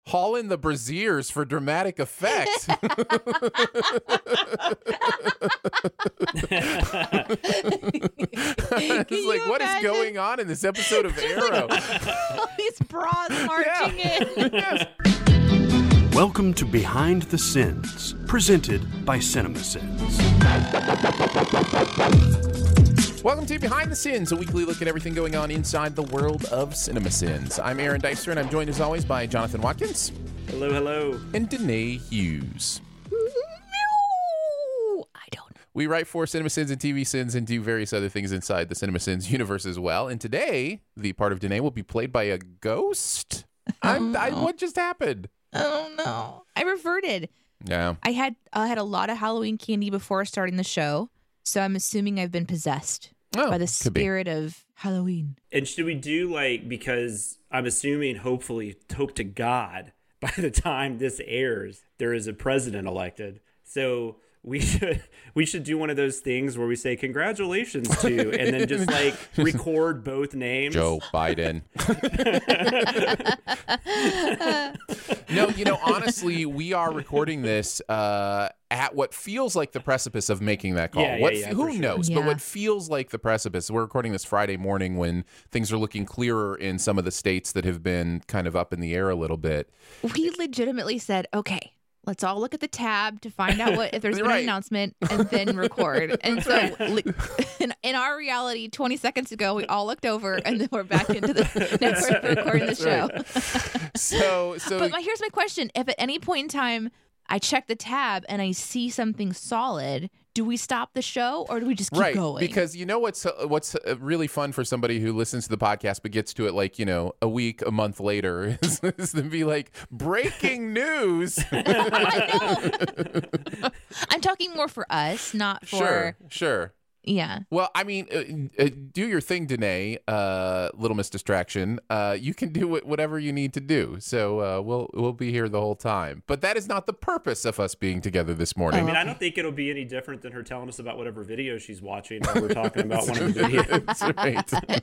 haul in the braziers for dramatic effect. It's like, what is going on in this episode of Arrow? All these bras marching in. Yes. Welcome to Behind the Sins, presented by CinemaSins. Welcome to Behind the Sins, a weekly look at everything going on inside the world of CinemaSins. I'm Aaron Dicer, and I'm joined as always by Jonathan Watkins. Hello, hello. And Danae Hughes. No, I don't. We write for CinemaSins and TV Sins and do various other things inside the CinemaSins universe as well. And today, the part of Danae will be played by a ghost. What just happened? Oh no, I reverted. Yeah. I had a lot of Halloween candy before starting the show, so I'm assuming I've been possessed by the spirit of Halloween. And should we do because I'm assuming, hopefully, hope to God, by the time this airs, there is a president elected. So we should do one of those things where we say congratulations to, and then just record both names. Joe Biden. No, honestly, we are recording this at what feels like the precipice of making that call. Who knows? Yeah. But what feels like the precipice. We're recording this Friday morning when things are looking clearer in some of the states that have been kind of up in the air a little bit. We legitimately said, okay, let's all look at the tab to find out if there's been Right. an announcement and then record. And so in our reality, 20 seconds ago, we all looked over and then we're back into the network recording the show. Right. So But here's my question. If at any point in time I check the tab and I see something solid, do we stop the show or do we just keep going? Because you know what's really fun for somebody who listens to the podcast but gets to it a week, a month later is to be like, breaking news. I know. I'm talking more for us, not for... Sure. Yeah. Well, I mean, do your thing, Danae, Little Miss Distraction. You can do whatever you need to do. So we'll be here the whole time. But that is not the purpose of us being together this morning. I mean, I don't think it'll be any different than her telling us about whatever video she's watching while we're talking about one of the videos. That's right.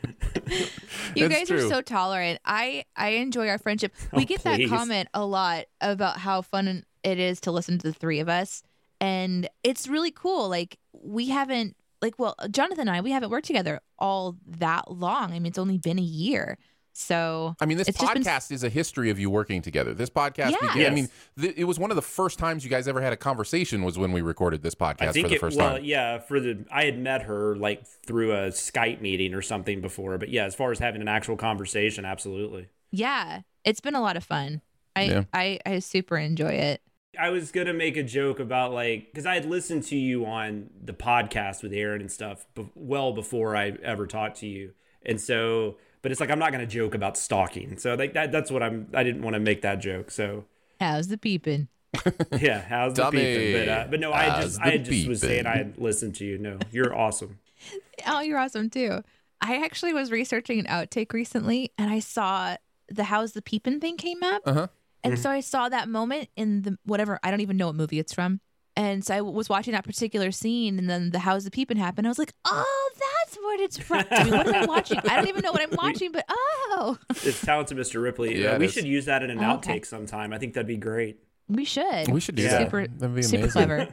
You That's guys true. are so tolerant. I enjoy our friendship. We get that please. comment a lot about how fun it is to listen to the three of us. And it's really cool. We haven't, Jonathan and I, we haven't worked together all that long. I mean, it's only been a year. So, I mean, this it's just been- podcast is a history of you working together. This podcast Yeah. began, I Yes. mean, it was one of the first times you guys ever had a conversation was when we recorded this podcast for the first time. Yeah, I had met her through a Skype meeting or something before, but yeah, as far as having an actual conversation, absolutely. yeah, it's been a lot of fun. I super enjoy it. I was going to make a joke about because I had listened to you on the podcast with Aaron and stuff well before I ever talked to you. And so, but it's I'm not going to joke about stalking. So that's what I didn't want to make that joke. So How's the peeping? yeah, how's the Dummy. peeping? But no, I How's just the was saying peeping? I had listened to you. No, you're awesome. Oh, you're awesome too. I actually was researching an outtake recently and I saw the How's the Peepin' thing came up. Uh-huh. And so I saw that moment in the whatever, I don't even know what movie it's from. And so I was watching that particular scene and then the How's the Peepin' happened. I was like, oh, that's what it's from. I mean, what am I watching? I don't even know what I'm watching, but oh. It's Talented Mr. Ripley. Yeah, it we is. should use that in an Okay. outtake sometime. I think that'd be great. We should. We should do Yeah. that. Super, That'd be super amazing. clever.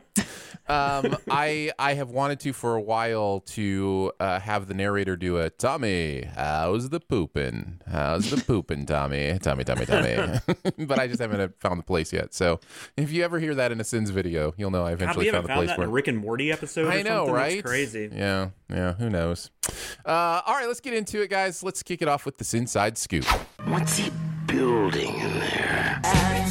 I have wanted to for a while to have the narrator do a Tommy, how's the poopin'? How's the poopin', Tommy? Tommy. But I just haven't found the place yet. So if you ever hear that in a Sins video, you'll know I God, eventually we found haven't the found place that where in a Rick and Morty episode or I know, something? right? That's crazy. Yeah, who knows? All right, let's get into it, guys. Let's kick it off with this inside scoop. What's he building in there?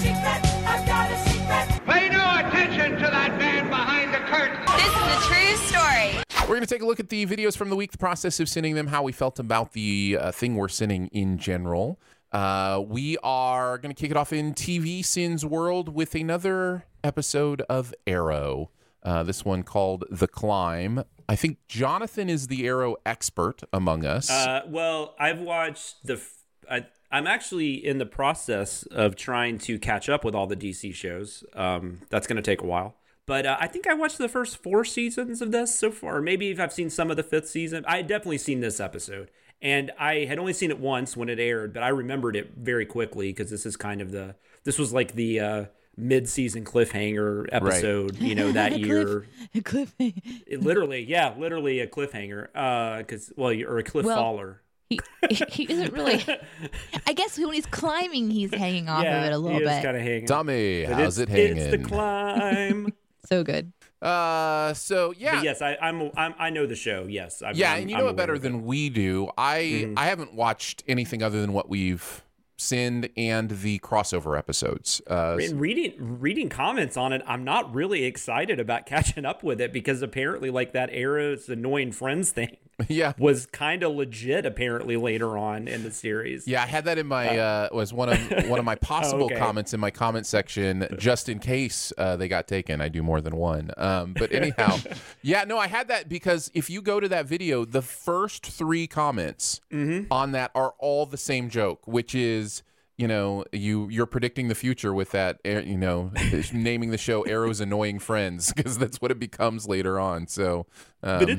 Pay no attention to that man behind the curtain. This is a true story. We're going to take a look at the videos from the week, the process of sinning them, how we felt about the thing we're sinning in general. We are going to kick it off in TV Sins world with another episode of Arrow. This one called The Climb. I think Jonathan is the Arrow expert among us. Well, I've watched I'm actually in the process of trying to catch up with all the DC shows. That's going to take a while. But I think I watched the first 4 seasons of this so far. Maybe if I've seen some of the 5th season. I had definitely seen this episode. And I had only seen it once when it aired, but I remembered it very quickly because this is kind of this was like the mid-season cliffhanger episode, you know, that year. Cliffhanger. Literally a cliffhanger, or a cliff faller. He isn't really. I guess when he's climbing, he's hanging off of it a little he is bit. kind of hanging. Tommy, But how's it hanging? It's the climb. So good. So yeah. But yes, I know the show. Yes. And you know it better than we do. I haven't watched anything other than what we've sinned and the crossover episodes. Reading comments on it, I'm not really excited about catching up with it because apparently, like, that Arrow's annoying friends thing, was kind of legit. Apparently, later on in the series. Yeah, I had that in my was one of my possible comments in my comment section, just in case they got taken. I do more than one. But anyhow, I had that because if you go to that video, the first 3 comments on that are all the same joke, which is, you know, you're predicting the future with that, you know, naming the show Arrow's Annoying Friends, because that's what it becomes later on. So, but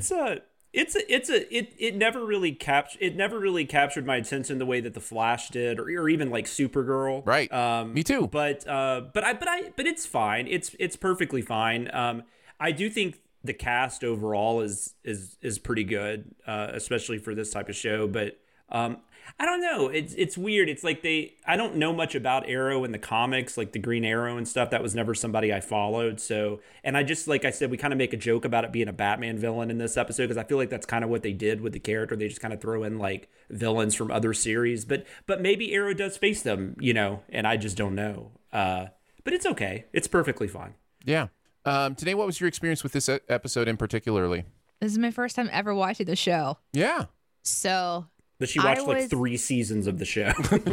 it never really captured my attention the way that the Flash did, or even like Supergirl. Right. Me too. But it's fine. It's perfectly fine. I do think the cast overall is pretty good, especially for this type of show. But I don't know. It's weird. It's like I don't know much about Arrow in the comics, like the Green Arrow and stuff. That was never somebody I followed. So, and I just, like I said, we kind of make a joke about it being a Batman villain in this episode because I feel like that's kind of what they did with the character. They just kind of throw in like villains from other series, but maybe Arrow does face them, you know, and I just don't know. But it's okay. It's perfectly fine. Yeah. Today, what was your experience with this episode in particularly? This is my first time ever watching the show. Yeah. So. But she watched like 3 seasons of the show.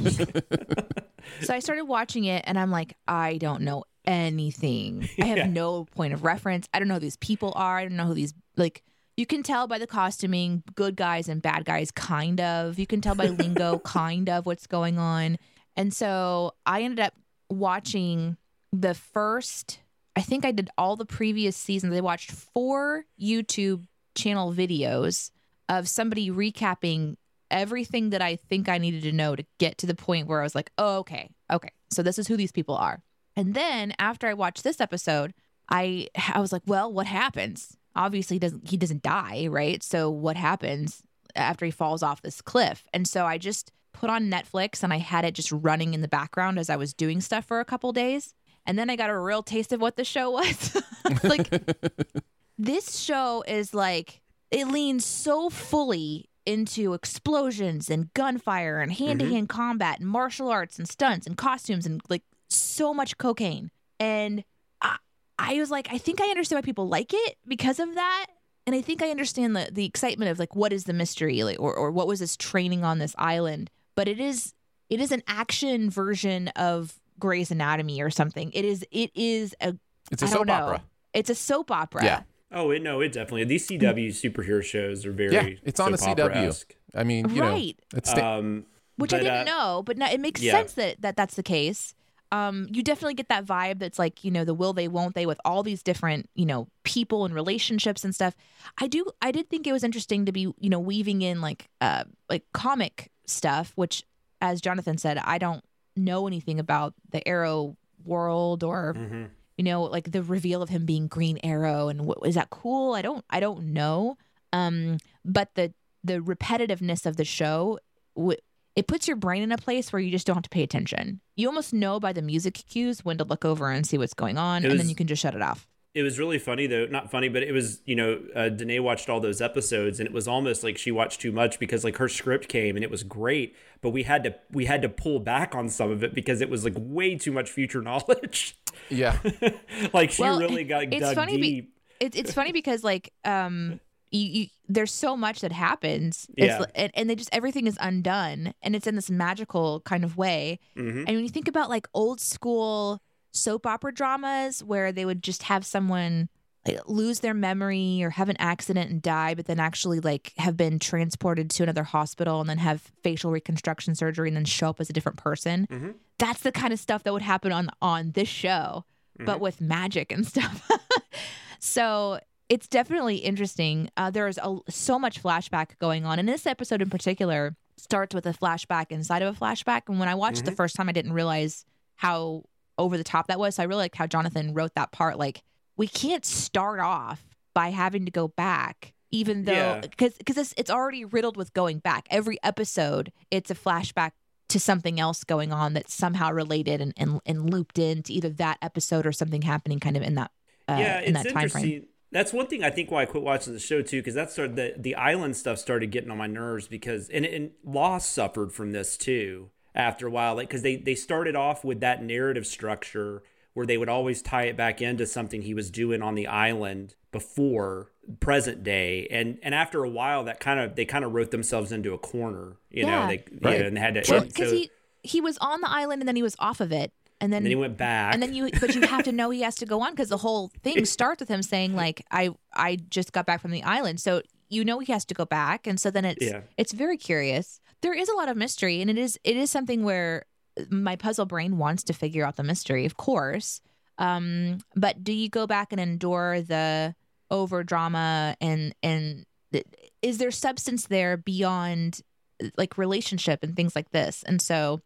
So I started watching it and I'm like, I don't know anything. I have no point of reference. I don't know who these people are. I don't know who these, like, you can tell by the costuming, good guys and bad guys, kind of. You can tell by lingo, kind of what's going on. And so I ended up watching the first, I think I did all the previous seasons. I watched 4 YouTube channel videos of somebody recapping everything that I think I needed to know to get to the point where I was like, oh, okay. So this is who these people are. And then after I watched this episode, I was like, well, what happens? Obviously he doesn't die, right? So what happens after he falls off this cliff? And so I just put on Netflix and I had it just running in the background as I was doing stuff for a couple days. And then I got a real taste of what the show was. Like, this show is like, it leans so fully into explosions and gunfire and hand-to-hand combat and martial arts and stunts and costumes and like so much cocaine. And I was like, I think I understand why people like it because of that. And I think I understand the excitement of like, what is the mystery, like, or what was this training on this island? But it is an action version of Grey's Anatomy or something. It's a soap opera. It's a soap opera. Yeah. Oh, it definitely. These CW superhero shows are very it's on the CW. I mean, you know, it's which I didn't know, but now it makes sense that that's the case. You definitely get that vibe that's like, you know, the will they, won't they with all these different, you know, people and relationships and stuff. I did think it was interesting to be, you know, weaving in like comic stuff, which, as Jonathan said, I don't know anything about the Arrow world or you know, like the reveal of him being Green Arrow, and is that cool? I don't know. But the repetitiveness of the show, it puts your brain in a place where you just don't have to pay attention. You almost know by the music cues when to look over and see what's going on, and then you can just shut it off. It was really funny, though. Not funny, but it was, you know, Danae watched all those episodes, and it was almost like she watched too much because, like, her script came and it was great, but we had to pull back on some of it because it was like way too much future knowledge. Yeah, like she really got dug deep. It's funny because like there's so much that happens, and they just everything is undone, and it's in this magical kind of way. And when you think about like old school soap opera dramas where they would just have someone like lose their memory or have an accident and die, but then actually like have been transported to another hospital and then have facial reconstruction surgery and then show up as a different person. That's the kind of stuff that would happen on this show, but with magic and stuff. So it's definitely interesting. There's so much flashback going on. And this episode in particular starts with a flashback inside of a flashback. And when I watched the first time, I didn't realize how over the top that was. So I really liked how Jonathan wrote that part. Like, we can't start off by having to go back, even though, because it's already riddled with going back. Every episode, it's a flashback to something else going on that's somehow related and looped into either that episode or something happening kind of in that in that time frame. That's one thing I think why I quit watching the show too, because that started the island stuff started getting on my nerves because and Lost suffered from this too after a while, like because they started off with that narrative structure where they would always tie it back into something he was doing on the island before present day, and after a while they kind of wrote themselves into a corner, and they had to because he was on the island and then he was off of it. And then he went back. And then but you have to know he has to go on because the whole thing starts with him saying like, I just got back from the island. So he has to go back. And so then it's very curious. There is a lot of mystery, and it is something where my puzzle brain wants to figure out the mystery, of course. But do you go back and endure the over drama and is there substance there beyond like relationship and things like this? And so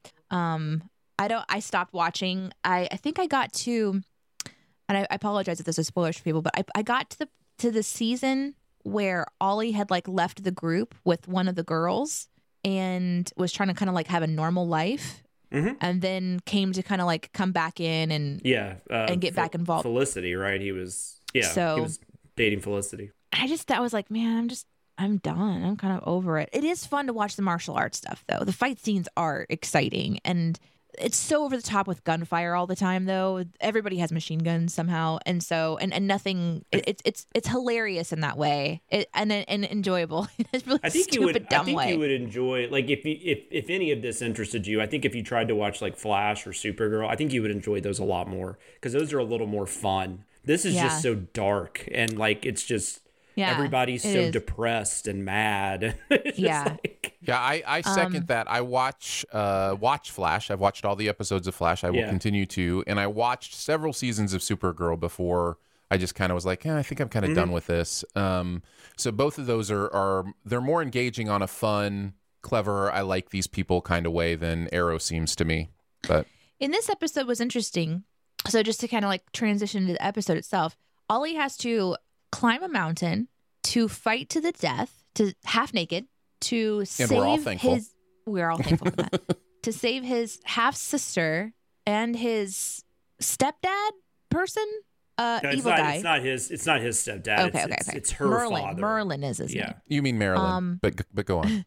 I stopped watching. I think I got to, and I apologize if this is spoilers for people, but I got to the season where Ollie had like left the group with one of the girls and was trying to kind of like have a normal life, and then came to kind of like come back in and get back involved. Felicity, right? He was he was dating Felicity. I was like, man, I'm done. I'm kind of over it. It is fun to watch the martial arts stuff though. The fight scenes are exciting, and it's so over the top with gunfire all the time, though. Everybody has machine guns somehow, and so and nothing. It's hilarious in that way, and enjoyable. It's really I think stupid, dumb way. I think you would enjoy, like, if any of this interested you. I think if you tried to watch like Flash or Supergirl, I think you would enjoy those a lot more because those are a little more fun. This is just so dark and like it's just. Yeah, everybody's so depressed and mad. I second that. I watch Flash. I've watched all the episodes of Flash. I will continue to. And I watched several seasons of Supergirl before I just kind of was like, I think I'm kind of done with this. So both of those are they're more engaging on a fun, clever, I like these people kind of way than Arrow seems to me. But in this episode was interesting. So just to kind of like transition to the episode itself, Ollie has to climb a mountain to fight to the death, to half naked, to save we're all thankful. We're all thankful for that. To save his half sister and his stepdad person, evil guy. It's not his stepdad. Okay. It's her father. Merlin is his name. You mean Marilyn? But go on.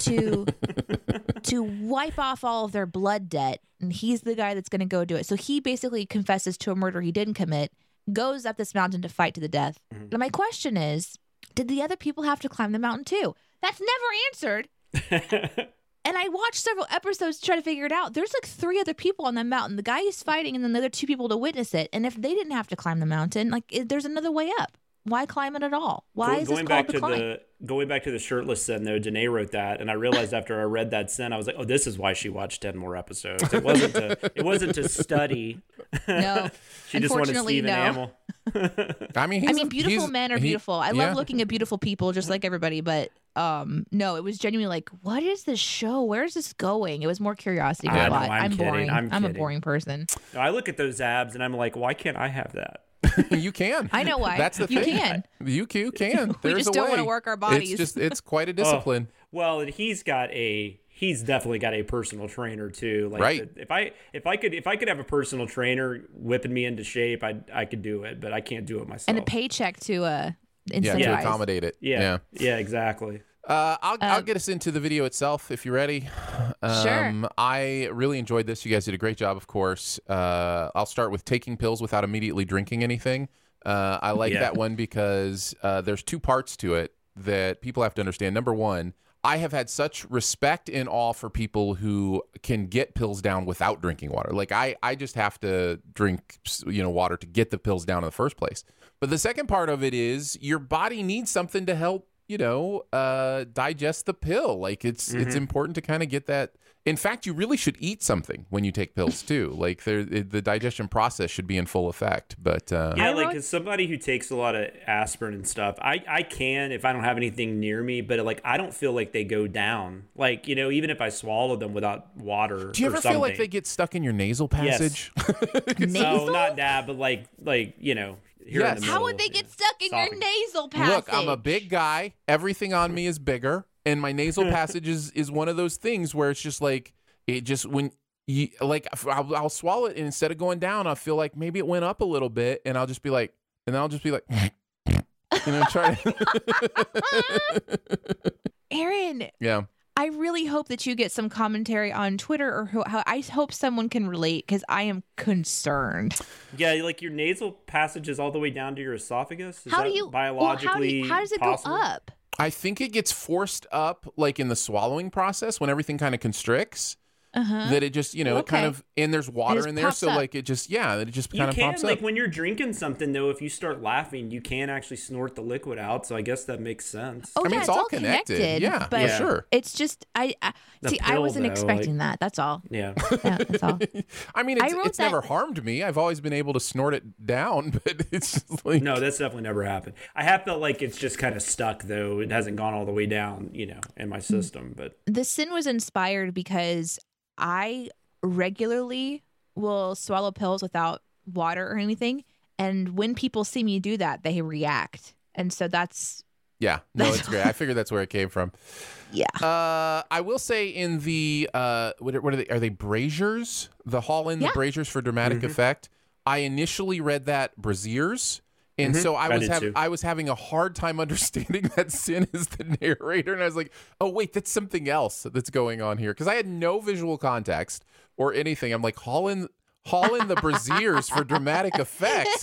to wipe off all of their blood debt, and he's the guy that's going to go do it. So he basically confesses to a murder he didn't commit. Goes up this mountain to fight to the death. And my question is, did the other people have to climb the mountain too? That's never answered. And I watched several episodes to try to figure it out. There's like 3 other people on that mountain. The guy he's fighting and then the other 2 people to witness it. And if they didn't have to climb the mountain, like there's another way up. Why climb it at all? Why is this called the climb? Going back to the shirtless sin, though, Danae wrote that, and I realized after I read that sin, I was like, "Oh, this is why she watched 10 more episodes. It wasn't to study. No, she just wanted Stephen Amell." I mean, beautiful men are beautiful. I love looking at beautiful people, just like everybody. But no, it was genuinely like, what is this show? Where is this going? It was more curiosity. I'm boring. I'm a boring person. I look at those abs, and I'm like, why can't I have that? You can. I know why. That's the thing. You can. We just don't want to work our bodies. It's quite a discipline. Well, he's definitely got a personal trainer too. Like right. If I could have a personal trainer whipping me into shape, I could do it, but I can't do it myself. And a paycheck to incentivize. To accommodate it. Yeah, exactly. I'll get us into the video itself if you're ready. Sure. I really enjoyed this. You guys did a great job, of course. I'll start with taking pills without immediately drinking anything. I like that one because there's 2 parts to it that people have to understand. Number one, I have had such respect and awe for people who can get pills down without drinking water. Like I just have to drink, water to get the pills down in the first place. But the second part of it is your body needs something to help digest the pill. Like it's important to kind of get that In fact, you really should eat something when you take pills too. Like the digestion process should be in full effect. But yeah, like as somebody who takes a lot of aspirin and stuff, I can if I don't have anything near me, but like I don't feel like they go down. Like, you know, even if I swallow them without water. Do you ever feel like they get stuck in your nasal passage? Yes. No, not that, but like you know. Here in the middle, how would they get stuck in your nasal passage? Look, I'm a big guy. Everything on me is bigger. And my nasal passage is one of those things where it's just like, it just, when you, like, I'll swallow it and instead of going down, I'll feel like maybe it went up a little bit and I'll just be like, and then I'll just be like, and I'm trying. Aaron. Yeah. I really hope that you get some commentary on Twitter or how I hope someone can relate because I am concerned. Yeah, like your nasal passage is all the way down to your esophagus. Is how that do you biologically how does it possible? go up? I think it gets forced up like in the swallowing process when everything kind of constricts. That it just, you know, it kind of, and there's water in there. So like it just, it just kind of pops up. Like when you're drinking something though, if you start laughing, you can actually snort the liquid out. So I guess that makes sense. Oh, I mean, yeah, it's all connected. Yeah, but for sure. It's just, I wasn't expecting that. That's all. Yeah. That's all. I mean, it's never harmed me. I've always been able to snort it down, but it's just like. No, that's definitely never happened. I have felt like it's just kind of stuck though. It hasn't gone all the way down, you know, in my system, but. The sin was inspired because I regularly will swallow pills without water or anything, and when people see me do that, they react, and so that's it's great. I figured that's where it came from. I will say in the what are they? Are they braziers? The Holland the braziers for dramatic effect. I initially read that braziers. And so I was having a hard time understanding that Sin is the narrator, and I was like, "Oh wait, that's something else that's going on here," because I had no visual context or anything. I'm like, Holland the braziers for dramatic effect.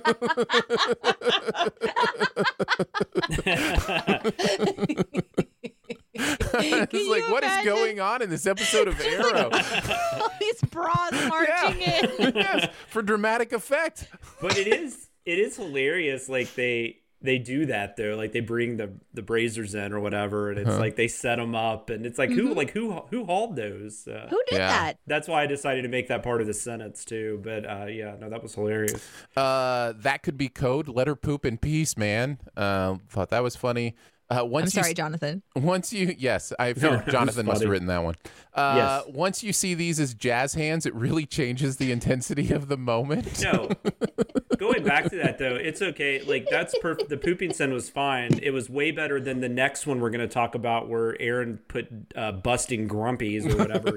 It's like, what is going on in this episode of Arrow? All these bras marching in. Yes, for dramatic effect. But it is hilarious. Like they do that though. Like they bring the braziers in or whatever, and it's like they set them up, and it's like who hauled those? Who did that? That's why I decided to make that part of the sentence too. But that was hilarious. That could be code. Let her poop in peace, man. Thought that was funny. I'm sorry, Jonathan. I figured Jonathan must have written that one. Yes. Once you see these as jazz hands, it really changes the intensity of the moment. No, going back to that though, it's okay. Like that's perfect. The pooping sin was fine. It was way better than the next one we're going to talk about, where Aaron put busting grumpies or whatever.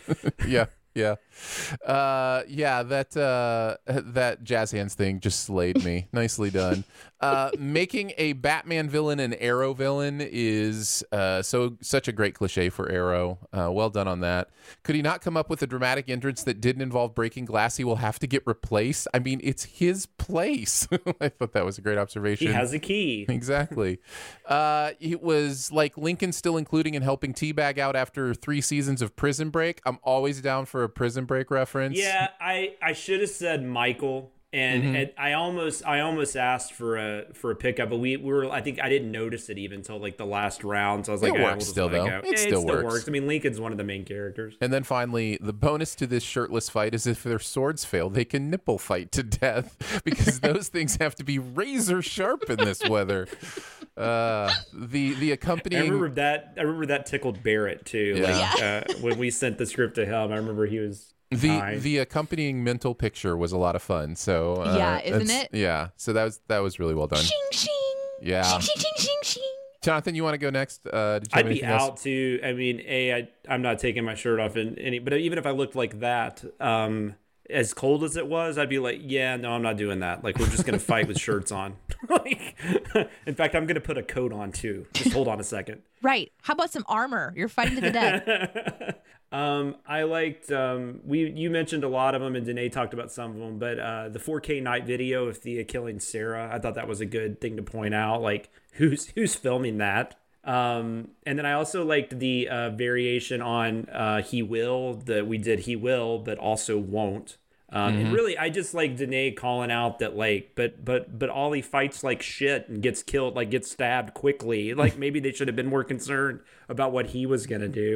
That jazz hands thing just slayed me. Nicely done. Making a Batman villain an Arrow villain is such a great cliche for Arrow. Well done on that. Could he not come up with a dramatic entrance that didn't involve breaking glass? He will have to get replaced. I mean, it's his place. I thought that was a great observation. He has a key. Exactly. It was like Lincoln still including and helping Teabag out after 3 seasons of Prison Break. I'm always down for a Prison Break reference. Yeah, I should have said Michael. And I almost asked for a pickup, but we were, I think I didn't notice it even until like the last round. So I was like, it works still though. It still works. I mean, Lincoln's one of the main characters. And then finally, the bonus to this shirtless fight is if their swords fail, they can nipple fight to death because those things have to be razor sharp in this weather. The accompanying. I remember that tickled Barrett too. Yeah. Like, when we sent the script to him, I remember he was. The accompanying mental picture was a lot of fun. So isn't it? Yeah. So that was really well done. Shing shing. Yeah. Shing shing shing shing shing. Jonathan, you want to go next? I'd be out too. I mean, I'm not taking my shirt off in any. But even if I looked like that, as cold as it was, I'd be like, yeah, no, I'm not doing that. Like we're just gonna fight with shirts on. Like, in fact, I'm gonna put a coat on too. Just hold on a second. Right. How about some armor? You're fighting to the death. I liked you mentioned a lot of them, and Danae talked about some of them, but the 4K night video of Thea killing Sarah, I thought that was a good thing to point out. Like who's filming that? And then I also liked the variation on he will that we did. He will, but also won't. And really, I just like Danae calling out that like, but Ollie fights like shit and gets killed, like gets stabbed quickly. Like maybe they should have been more concerned about what he was gonna do.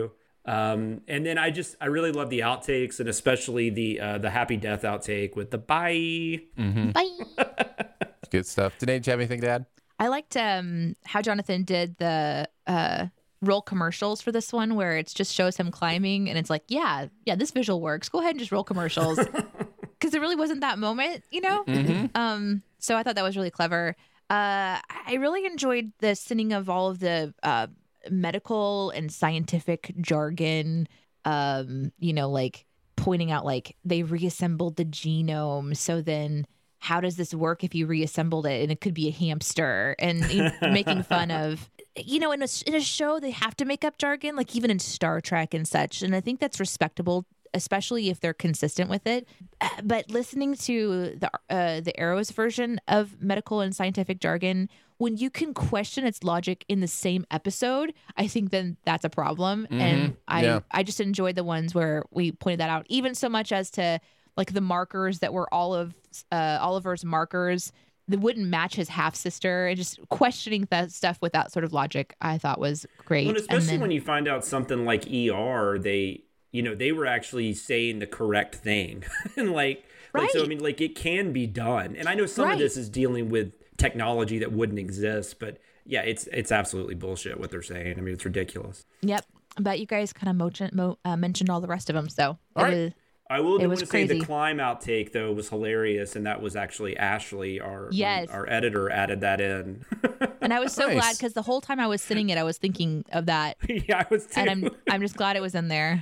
And then I really love the outtakes, and especially the Happy Death outtake with the bye. Bye. Good stuff. Danae, did you have anything to add? I liked how Jonathan did the roll commercials for this one, where it just shows him climbing, and it's like, yeah, this visual works. Go ahead and just roll commercials, because there really wasn't that moment, you know. So I thought that was really clever. I really enjoyed the sending of all of the medical and scientific jargon. You know, like pointing out like they reassembled the genome, so then how does this work if you reassembled it and it could be a hamster, and making fun of, you know, in a show they have to make up jargon, like even in Star Trek and such. And I think that's respectable, especially if they're consistent with it. But listening to the Arrows version of medical and scientific jargon, when you can question its logic in the same episode, I think then that's a problem. And I just enjoyed the ones where we pointed that out, even so much as to like the markers that were Oliver's markers that wouldn't match his half sister, and just questioning that stuff without sort of logic, I thought was great. Well, especially when you find out something like ER, they were actually saying the correct thing. And so I mean, like, it can be done. And I know some of this is dealing with technology that wouldn't exist, but yeah, it's absolutely bullshit what they're saying. I mean, it's ridiculous. Yep. But you guys kind of mentioned all the rest of them, so all right. I will want to say the climb outtake, though, was hilarious, and that was actually Ashley, our editor, added that in. And I was so glad, because the whole time I was sitting it, I was thinking of that. Yeah, I was too. And I'm just glad it was in there.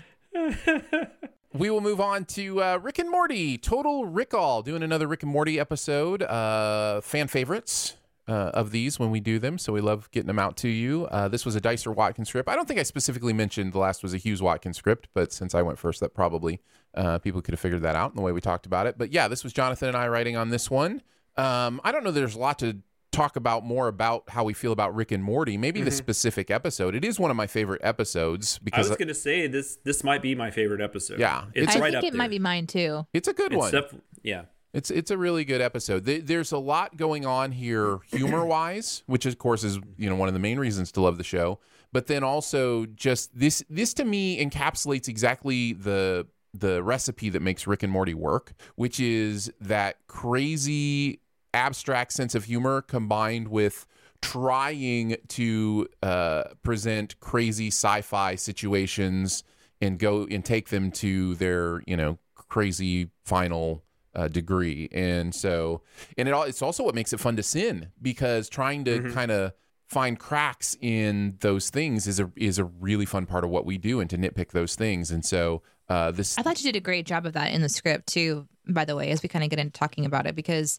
We will move on to Rick and Morty, Total Recall, doing another Rick and Morty episode. Fan favorites of these when we do them, so we love getting them out to you. This was a Dicer Watkins script. I don't think I specifically mentioned the last was a Hughes Watkins script, but since I went first, that probably people could have figured that out in the way we talked about it. But yeah, this was Jonathan and I writing on this one. I don't know, there's a lot to talk about more about how we feel about Rick and Morty, maybe the specific episode. It is one of my favorite episodes, because I was going to say this might be my favorite episode. Yeah, it's I right think up it there. might be mine too. It's a good one. Yeah. It's a really good episode. There's a lot going on here humor-wise, which of course is, you know, one of the main reasons to love the show. But then also just this to me encapsulates exactly the recipe that makes Rick and Morty work, which is that crazy abstract sense of humor combined with trying to present crazy sci-fi situations and go and take them to their, you know, crazy final degree. And so, and it's also what makes it fun to sin, because trying to kind of find cracks in those things is a really fun part of what we do, and to nitpick those things. And so I thought you did a great job of that in the script too, by the way, as we kind of get into talking about it, because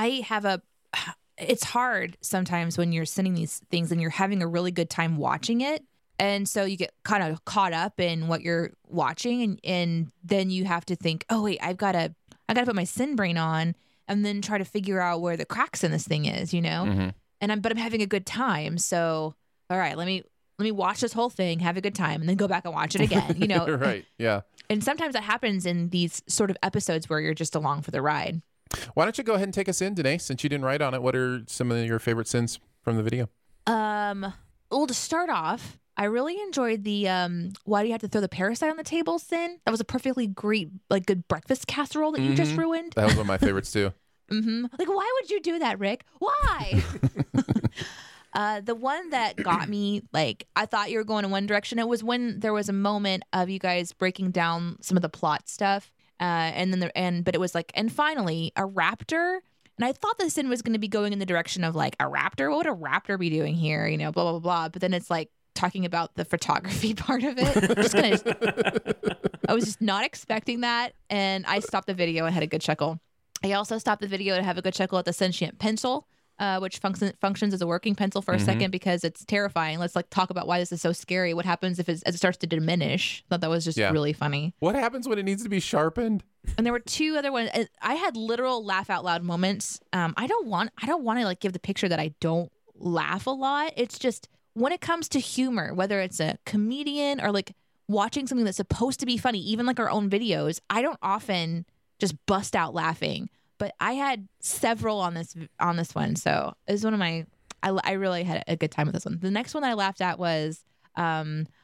it's hard sometimes when you're sending these things and you're having a really good time watching it. And so you get kind of caught up in what you're watching, and then you have to think, oh wait, I gotta put my sin brain on and then try to figure out where the cracks in this thing is, you know? But I'm having a good time. So, all right, let me watch this whole thing, have a good time, and then go back and watch it again, you know? Right. Yeah. And sometimes that happens in these sort of episodes where you're just along for the ride. Why don't you go ahead and take us in, Danae, since you didn't write on it? What are some of your favorite sins from the video? Well, to start off, I really enjoyed the why do you have to throw the parasite on the table sin? That was a perfectly great, like, good breakfast casserole that you just ruined. That was one of my favorites too. Like, why would you do that, Rick? Why? The one that got me, like, I thought you were going in one direction. It was when there was a moment of you guys breaking down some of the plot stuff, but it was like, and finally a raptor. And I thought the sin was going to be going in the direction of like a raptor. What would a raptor be doing here? You know, blah blah blah. But then it's like talking about the photography part of it. I was just not expecting that, and I stopped the video and had a good chuckle. I also stopped the video to have a good chuckle at the sentient pencil, which functions as a working pencil for a second, because it's terrifying. Let's like talk about why this is so scary. What happens if as it starts to diminish? I thought that was just really funny. What happens when it needs to be sharpened? And there were two other ones. I had literal laugh out loud moments. I don't want to like give the picture that I don't laugh a lot. It's just when it comes to humor, whether it's a comedian or like watching something that's supposed to be funny, even like our own videos, I don't often just bust out laughing. But I had several on this one, so it was one of my. I really had a good time with this one. The next one that I laughed at was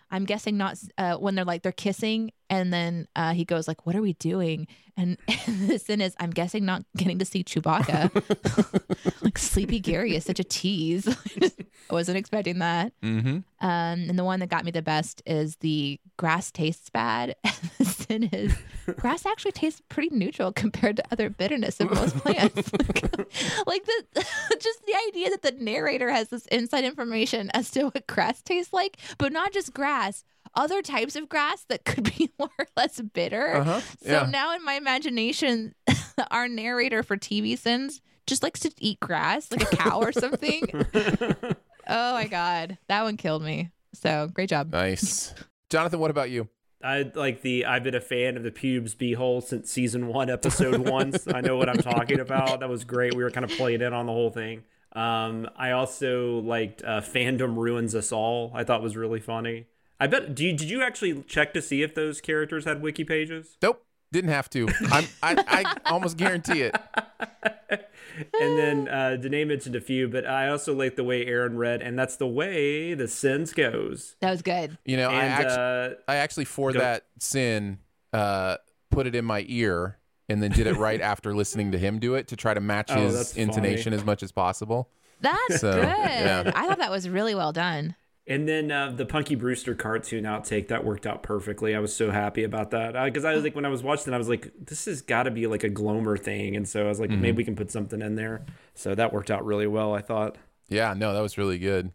I'm guessing not when they're kissing, and then he goes like, "What are we doing?" And the sin is, I'm guessing not getting to see Chewbacca. Like Sleepy Gary is such a tease. I wasn't expecting that. Mm-hmm. And the one that got me the best is the grass tastes bad. And the sin is grass actually tastes pretty neutral compared to other bitterness of most plants. Like just the idea that the narrator has this inside information as to what grass tastes like, but not just grass, other types of grass that could be more or less bitter. So now in my imagination, our narrator for TV Sins just likes to eat grass like a cow or something. Oh my God. That one killed me. So great job. Nice. Jonathan, what about you? I've been a fan of the Pubes Beehole since season 1, episode 1. So I know what I'm talking about. That was great. We were kind of playing in on the whole thing. I also liked Fandom Ruins Us All. I thought was really funny. I bet. Did you actually check to see if those characters had wiki pages? Nope, didn't have to. I almost guarantee it. And then Danae mentioned a few, but I also like the way Aaron read, and that's the way the Sins goes. That was good. You know, And, I actually for that sin put it in my ear and then did it right after listening to him do it to try to match his that's intonation funny. as much as possible. That's So, good. yeah. I thought that was really well done. And then the Punky Brewster cartoon outtake, that worked out perfectly. I was so happy about that. Because I was like, when I was watching it, I was like, this has got to be like a Glomer thing. And so I was like, maybe we can put something in there. So that worked out really well, I thought. Yeah, no, that was really good.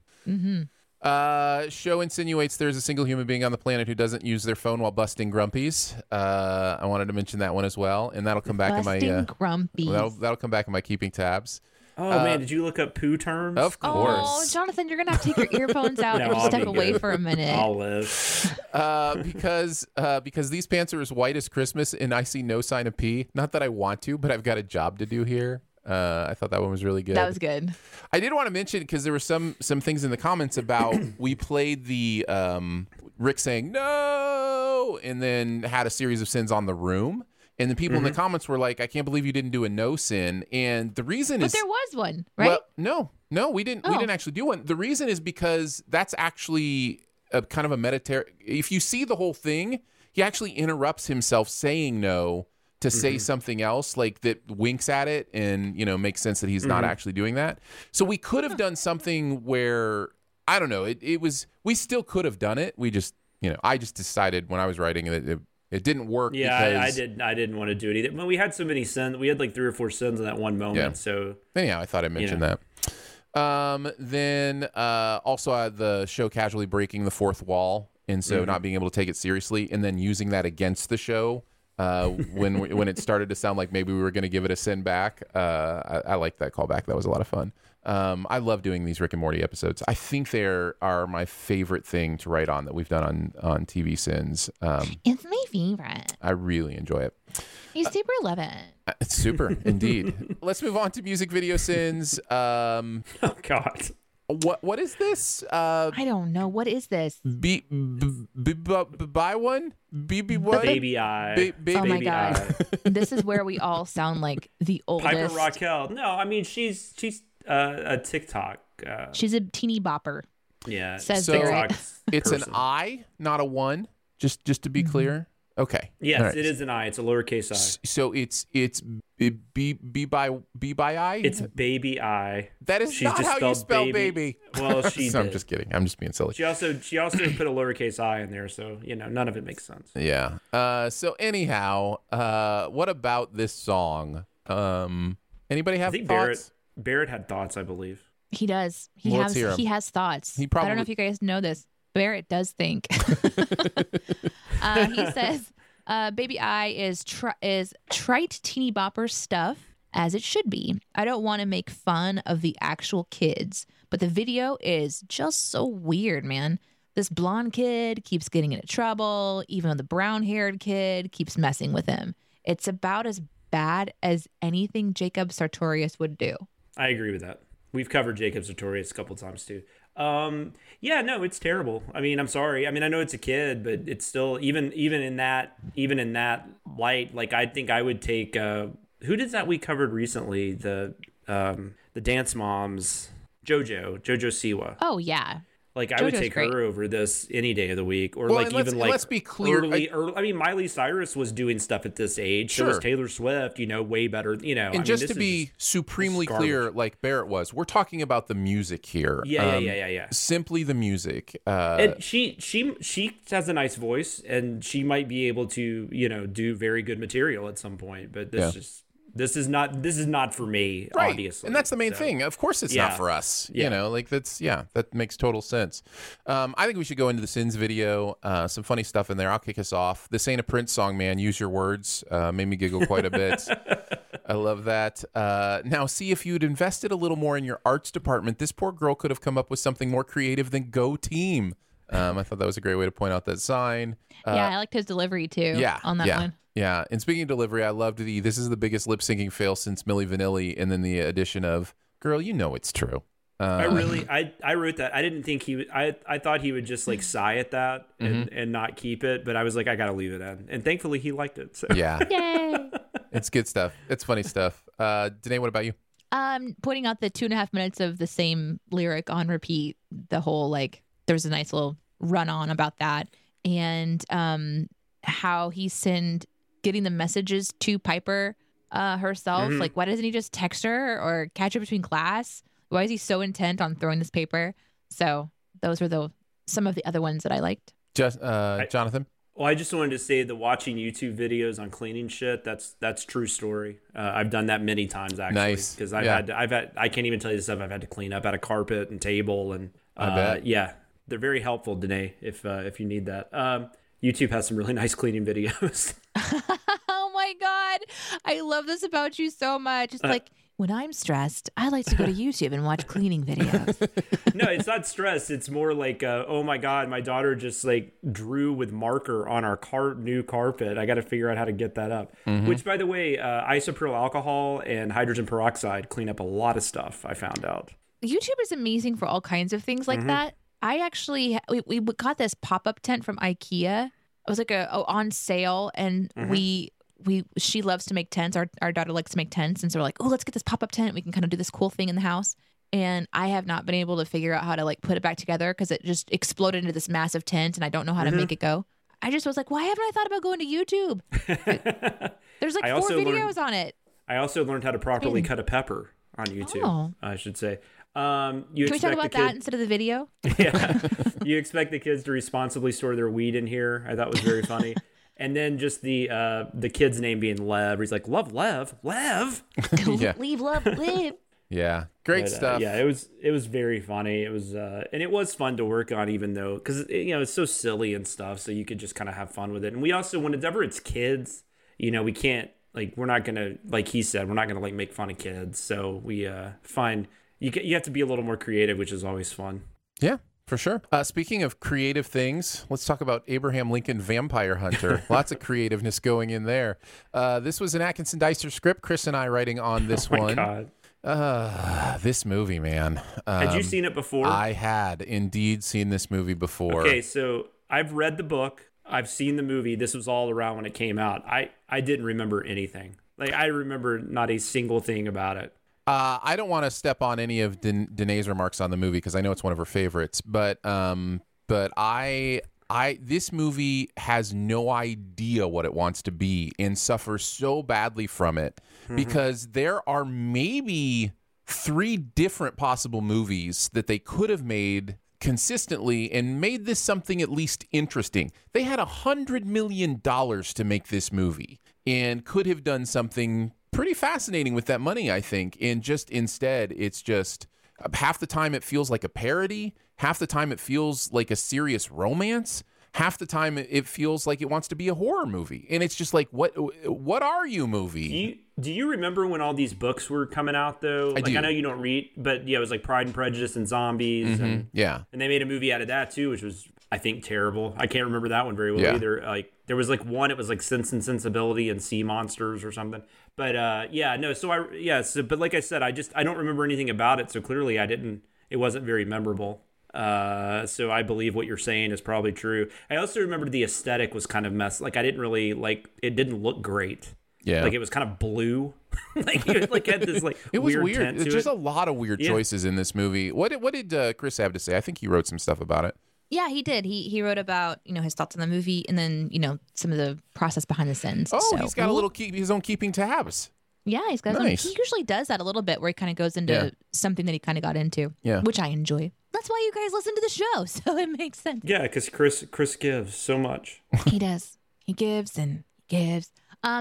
Show insinuates there's a single human being on the planet who doesn't use their phone while busting grumpies. I wanted to mention that one as well, and that'll come back Busting in my grumpies. that'll come back in my keeping tabs. Oh, man, did you look up poo terms? Of course. Oh, Jonathan, you're gonna have to take your earphones out No, and I'll step be away good. for a minute. I'll live. Because these pants are as white as Christmas, and I see no sign of pee. Not that I want to, but I've got a job to do here. I thought that one was really good. That was good. I did want to mention, because there were some things in the comments about we played the Rick saying no, and then had a series of sins on the room. And the people in the comments were like, I can't believe you didn't do a no sin. And the reason But is there was one, right? Well, no, we didn't. We didn't actually do one. The reason is because that's actually a kind of a meditative. If you see the whole thing, he actually interrupts himself saying no to say something else, like that winks at it and, you know, makes sense that he's not actually doing that. So we could have done something where, I don't know, it was, we still could have done it. We just, you know, I just decided when I was writing that it didn't work. Yeah, because, I didn't want to do it either. When we had so many sins, we had like 3 or 4 sins in that one moment. Yeah. So anyhow, I thought I'd mention that. Then also the show casually breaking the fourth wall, and so not being able to take it seriously, and then using that against the show when it started to sound like maybe we were going to give it a sin back. I liked that callback. That was a lot of fun. I love doing these Rick and Morty episodes. I think they are my favorite thing to write on that we've done on TV Sins. It's my favorite. I really enjoy it. You super love it. It's super, indeed. Let's move on to music video sins. oh God. What is this? I don't know. What is this? Buy one? BB what? Baby eye. Oh my Baby God. eye. This is where we all sound like the oldest. Piper Raquel. No, I mean she's a TikTok. She's a teeny bopper. Yeah. Says So- Barrett. It's person. an I, not a one. Just to be clear. Okay. Yes, All right. it is an I. It's a lowercase I. So it's B by I. It's baby I. That is She's not just how you spelled spell baby. Well, she So I'm did. just kidding. I'm just being silly. She also put a lowercase I in there, so you know none of it makes sense. Yeah. So anyhow, what about this song? Anybody I have think thoughts? Barrett had thoughts, I believe. He does. Well, let's hear him. He has thoughts. He I probably- don't know if you guys know this. Barrett does think. He says, "Baby I is trite teeny bopper stuff as it should be. I don't want to make fun of the actual kids, but the video is just so weird, man. This blonde kid keeps getting into trouble, even though the brown-haired kid keeps messing with him. It's about as bad as anything Jacob Sartorius would do." I agree with that. We've covered Jacob Sartorius a couple times too. Yeah, no, it's terrible. I mean, I'm sorry. I mean, I know it's a kid, but it's still even in that light. Like, I think I would take who did that we covered recently, the Dance Moms, JoJo Siwa. Oh yeah. Like I would JoJo's take great. her over this any day of the week, or Well, like and let's- even and like let's be clear, I mean, Miley Cyrus was doing stuff at this age. So Sure. was Taylor Swift. Way better. And just to be supremely this is garbage. clear, like Barrett was, we're talking about the music here. Yeah. Simply the music. And she has a nice voice, and she might be able to do very good material at some point. But this is not for me, Right. obviously. And that's the main So, thing. Of course it's Yeah. not for us. Yeah. That makes total sense. I think we should go into the Sins video. Some funny stuff in there. I'll kick us off. This ain't a Prince song, man. Use your words. Made me giggle quite a bit. I love that. Now, see, if you'd invested a little more in your arts department, this poor girl could have come up with something more creative than Go Team. I thought that was a great way to point out that sign. Yeah, I liked his delivery too. On that one. Yeah, and speaking of delivery, I loved this is the biggest lip syncing fail since Milli Vanilli, and then the addition of "Girl, you know it's true." I wrote that. I didn't think he would. I thought he would just like sigh at that and not keep it, but I was like, I gotta leave it in, and thankfully he liked it. So. Yeah, Yay! it's good stuff. It's funny stuff. Danae, what about you? Pointing out the 2.5 minutes of the same lyric on repeat. The whole there's a nice little run on about that, and how he getting the messages to Piper herself. Like, why doesn't he just text her or catch her between class? Why is he so intent on throwing this paper? So those were some of the other ones that I liked. Just Jonathan. Well, I just wanted to say that watching YouTube videos on cleaning shit, that's true story. I've done that many times actually. Nice. Because I can't even tell you the stuff I've had to clean up out of carpet and table, and I bet. Yeah, they're very helpful, Danae, if you need that. YouTube has some really nice cleaning videos. Oh my God. I love this about you so much. It's like, when I'm stressed, I like to go to YouTube and watch cleaning videos. No, it's not stress. It's more like, oh my God, my daughter just drew with marker on our new carpet. I got to figure out how to get that up. Which, by the way, isopropyl alcohol and hydrogen peroxide clean up a lot of stuff, I found out. YouTube is amazing for all kinds of things like that. I actually, we got this pop-up tent from IKEA. It was on sale, and she loves to make tents. Our daughter likes to make tents, and so we're like, oh, let's get this pop-up tent. We can kind of do this cool thing in the house. And I have not been able to figure out how to put it back together because it just exploded into this massive tent, and I don't know how to make it go. I just was like, why haven't I thought about going to YouTube? There's 4 videos on it. I also learned how to properly cut a pepper on YouTube, I should say. Can we talk about that instead of the video? Yeah. You expect the kids to responsibly store their weed in here. I thought was very funny. And then just the kid's name being Lev. He's like, love Lev. Lev. Yeah. Leave, love, live. Yeah, great stuff. Yeah, it was very funny. It was and it was fun to work on, even though because it's so silly and stuff. So you could just kind of have fun with it. And we also, whenever it's kids, we can't we're not gonna, like he said, we're not gonna make fun of kids. So we find you have to be a little more creative, which is always fun. Yeah, for sure. Speaking of creative things, let's talk about Abraham Lincoln Vampire Hunter. Lots of creativeness going in there. This was an Atkinson Dicer script. Chris and I writing on this one. God. This movie, man. Had you seen it before? I had indeed seen this movie before. Okay, so I've read the book. I've seen the movie. This was all around when it came out. I didn't remember anything. I remember not a single thing about it. I don't want to step on any of Danae's remarks on the movie because I know it's one of her favorites. But this movie has no idea what it wants to be and suffers so badly from it because there are maybe 3 different possible movies that they could have made consistently and made this something at least interesting. They had $100 million to make this movie and could have done something pretty fascinating with that money, I think. And just instead, it's just half the time it feels like a parody. Half the time it feels like a serious romance. Half the time it feels like it wants to be a horror movie. And it's just like, what are you, movie? Do you remember when all these books were coming out, though? I do. I know you don't read, but yeah, it was like Pride and Prejudice and Zombies. And they made a movie out of that, too, which was, I think, terrible. I can't remember that one very well either. There was one, it was like Sense and Sensibility and Sea Monsters or something. But but like I said, I don't remember anything about it. So clearly it wasn't very memorable. So I believe what you're saying is probably true. I also remember the aesthetic was kind of messed. I didn't really it didn't look great. Yeah. Like it was kind of blue. Like it like had this like It was weird. tint to There's just it. a lot of weird choices in this movie. What did Chris have to say? I think he wrote some stuff about it. Yeah, he did. He wrote about, his thoughts on the movie and then, some of the process behind the scenes. Oh, So- he's got a little his own keeping tabs. Yeah, he's got Nice. he usually does that a little bit where he kind of goes into Yeah. something that he kind of got into, Yeah. which I enjoy. That's why you guys listen to the show, so it makes sense. Yeah, because Chris gives so much. He does. He gives and gives.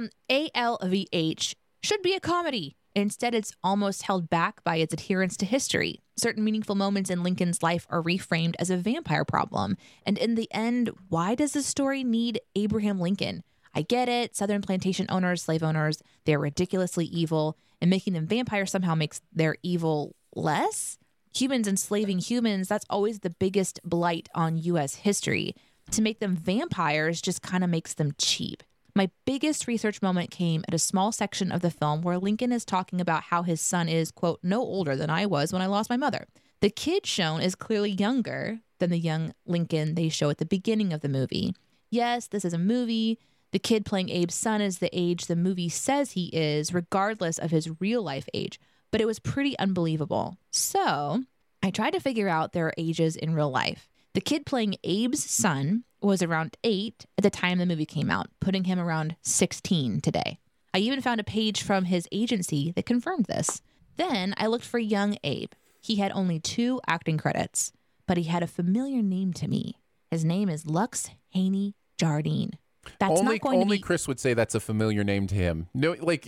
ALVH should be a comedy. Instead, it's almost held back by its adherence to history. Certain meaningful moments in Lincoln's life are reframed as a vampire problem. And in the end, why does the story need Abraham Lincoln? I get it. Southern plantation owners, slave owners, they're ridiculously evil, and making them vampires somehow makes their evil less. Humans enslaving humans, that's always the biggest blight on U.S. history. To make them vampires just kind of makes them cheap. My biggest research moment came at a small section of the film where Lincoln is talking about how his son is, quote, no older than I was when I lost my mother. The kid shown is clearly younger than the young Lincoln they show at the beginning of the movie. Yes, this is a movie. The kid playing Abe's son is the age the movie says he is, regardless of his real life age. But it was pretty unbelievable. So I tried to figure out their ages in real life. The kid playing Abe's son was around 8 at the time the movie came out, putting him around 16 today. I even found a page from his agency that confirmed this. Then I looked for young Abe. He had only 2 acting credits, but he had a familiar name to me. His name is Lux Haney Jardine. That's not going to Only be... Chris would say that's a familiar name to him. No, like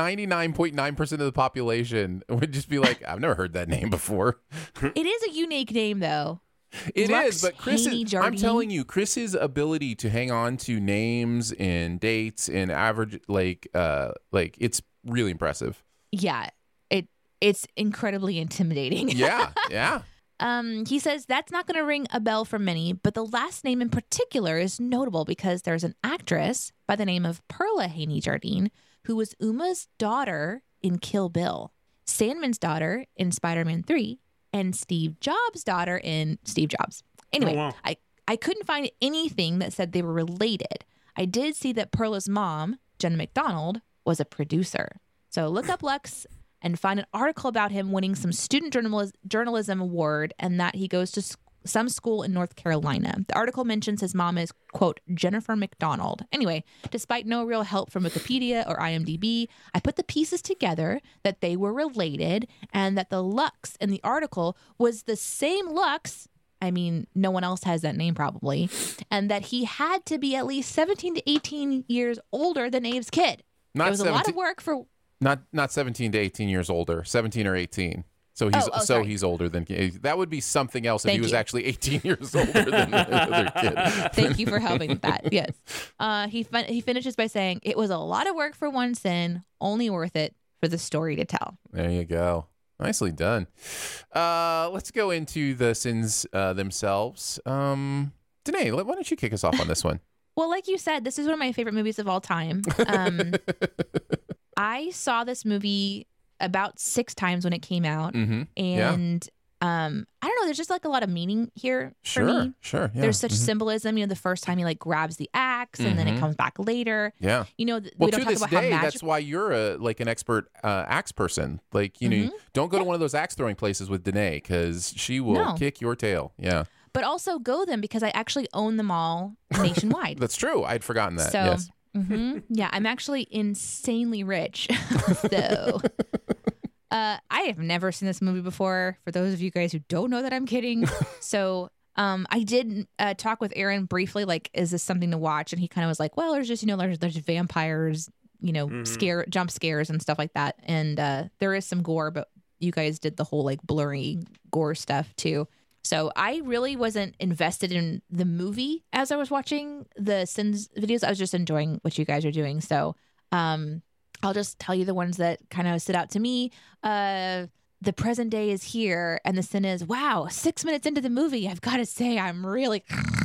99.9% of the population would just be like, I've never heard that name before. It is a unique name, though. It Lux is, but Haney Jardine. I'm telling you, Chris's ability to hang on to names and dates and average, like it's really impressive. Yeah, it's incredibly intimidating. Yeah, yeah. He says that's not going to ring a bell for many, but the last name in particular is notable because there's an actress by the name of Perla Haney Jardine who was Uma's daughter in Kill Bill, Sandman's daughter in Spider-Man 3, and Steve Jobs' daughter in Steve Jobs. Anyway, Oh, wow. I couldn't find anything that said they were related. I did see that Perla's mom, Jenna McDonald, was a producer. So look up Lux and find an article about him winning some student journalism award and that he goes to some school in North Carolina. The article mentions his mom is, quote, Jennifer McDonald. Anyway, despite no real help from Wikipedia or IMDb, I put the pieces together that they were related and that the Lux in the article was the same Lux. I mean, no one else has that name probably. And that he had to be at least 17 to 18 years older than Abe's kid. Not It was a lot of 17 work for... Not 17 to 18 years older, 17 or 18. So he's older than that would be something else if Thank he was you. actually 18 years older than the other kid. Thank you for helping with that. Yes. He finishes by saying, it was a lot of work for one sin, only worth it for the story to tell. There you go. Nicely done. Let's go into the sins themselves. Danae, why don't you kick us off on this one? Well, like you said, this is one of my favorite movies of all time. I saw this movie about 6 times when it came out. Mm-hmm. Yeah. And I don't know, there's just like a lot of meaning here for me. Sure. Yeah. There's such symbolism. The first time he like grabs the axe and then it comes back later. Yeah. We Well, don't to talk this about how day, magic. that's why you're an expert axe person. Like, don't go to one of those axe throwing places with Danae because she will No. kick your tail. Yeah. But also go them because I actually own them all nationwide. That's true. I'd forgotten that. So, Yes. yeah, I'm actually insanely rich. So, I have never seen this movie before. For those of you guys who don't know that I'm kidding. So, I did talk with Aaron briefly, like, is this something to watch? And he kind of was like, well, there's just, there's vampires, jump scares and stuff like that. And there is some gore, but you guys did the whole like blurry gore stuff too. So I really wasn't invested in the movie as I was watching the Sins videos. I was just enjoying what you guys are doing. So I'll just tell you the ones that kind of stood out to me. The present day is here. And the sin is, wow, 6 minutes into the movie, I've got to say, I'm really...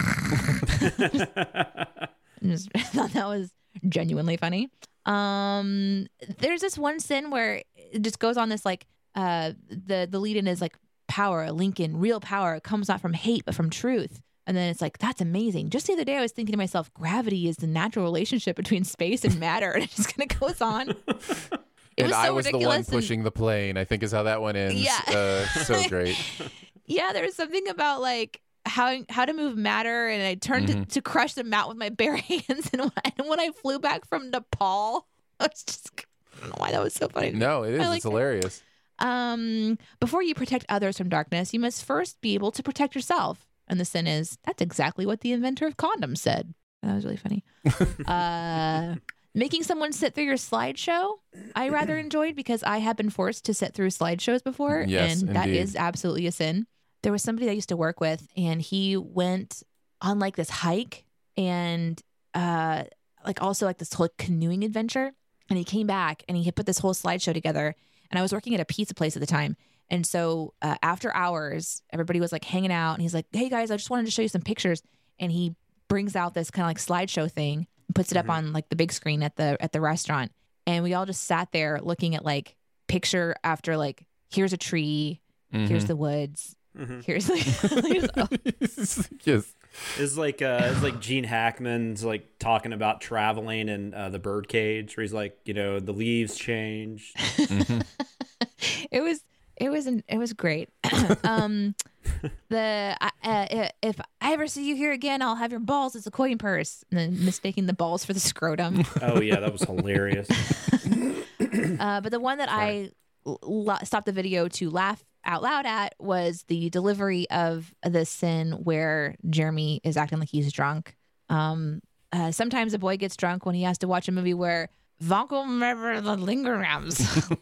Just thought that was genuinely funny. There's this one sin where it just goes on this like, the lead-in is like, power, Lincoln, real power comes not from hate, but from truth. And then it's like, that's amazing. Just the other day, I was thinking to myself, gravity is the natural relationship between space and matter. And it just kind of goes on. It And was I so was the one ridiculous and- pushing the plane, I think is how that one ends. Yeah. So great. Yeah, there was something about like how to move matter, and I turned to crush them out with my bare hands. And when I flew back from Nepal, I was just, I don't know why that was so funny. No, it is. like It's hilarious. Before you protect others from darkness, you must first be able to protect yourself. And the sin is, that's exactly what the inventor of condoms said. That was really funny. Making someone sit through your slideshow, I rather enjoyed because I have been forced to sit through slideshows before. Yes, and that indeed. is absolutely a sin. There was somebody that I used to work with, and he went on like this hike and like also like this whole canoeing adventure. And he came back and he had put this whole slideshow together. And I was working at a pizza place at the time. And so after hours, everybody was like hanging out. And he's like, hey guys, I just wanted to show you some pictures. And he brings out this kind of like slideshow thing and puts it up on like the big screen at the restaurant. And we all just sat there looking at like picture after like, here's a tree, here's the woods, here's like, Yes. It's like Gene Hackman's like talking about traveling and the birdcage, where he's like, the leaves change. It was great. If I ever see you here again, I'll have your balls as a coin purse, and then mistaking the balls for the scrotum. Oh yeah, that was hilarious. But the one that I stopped the video to laugh out loud at was the delivery of the sin where Jeremy is acting like he's drunk. Sometimes a boy gets drunk when he has to watch a movie where Vonkel remember the Lingerams.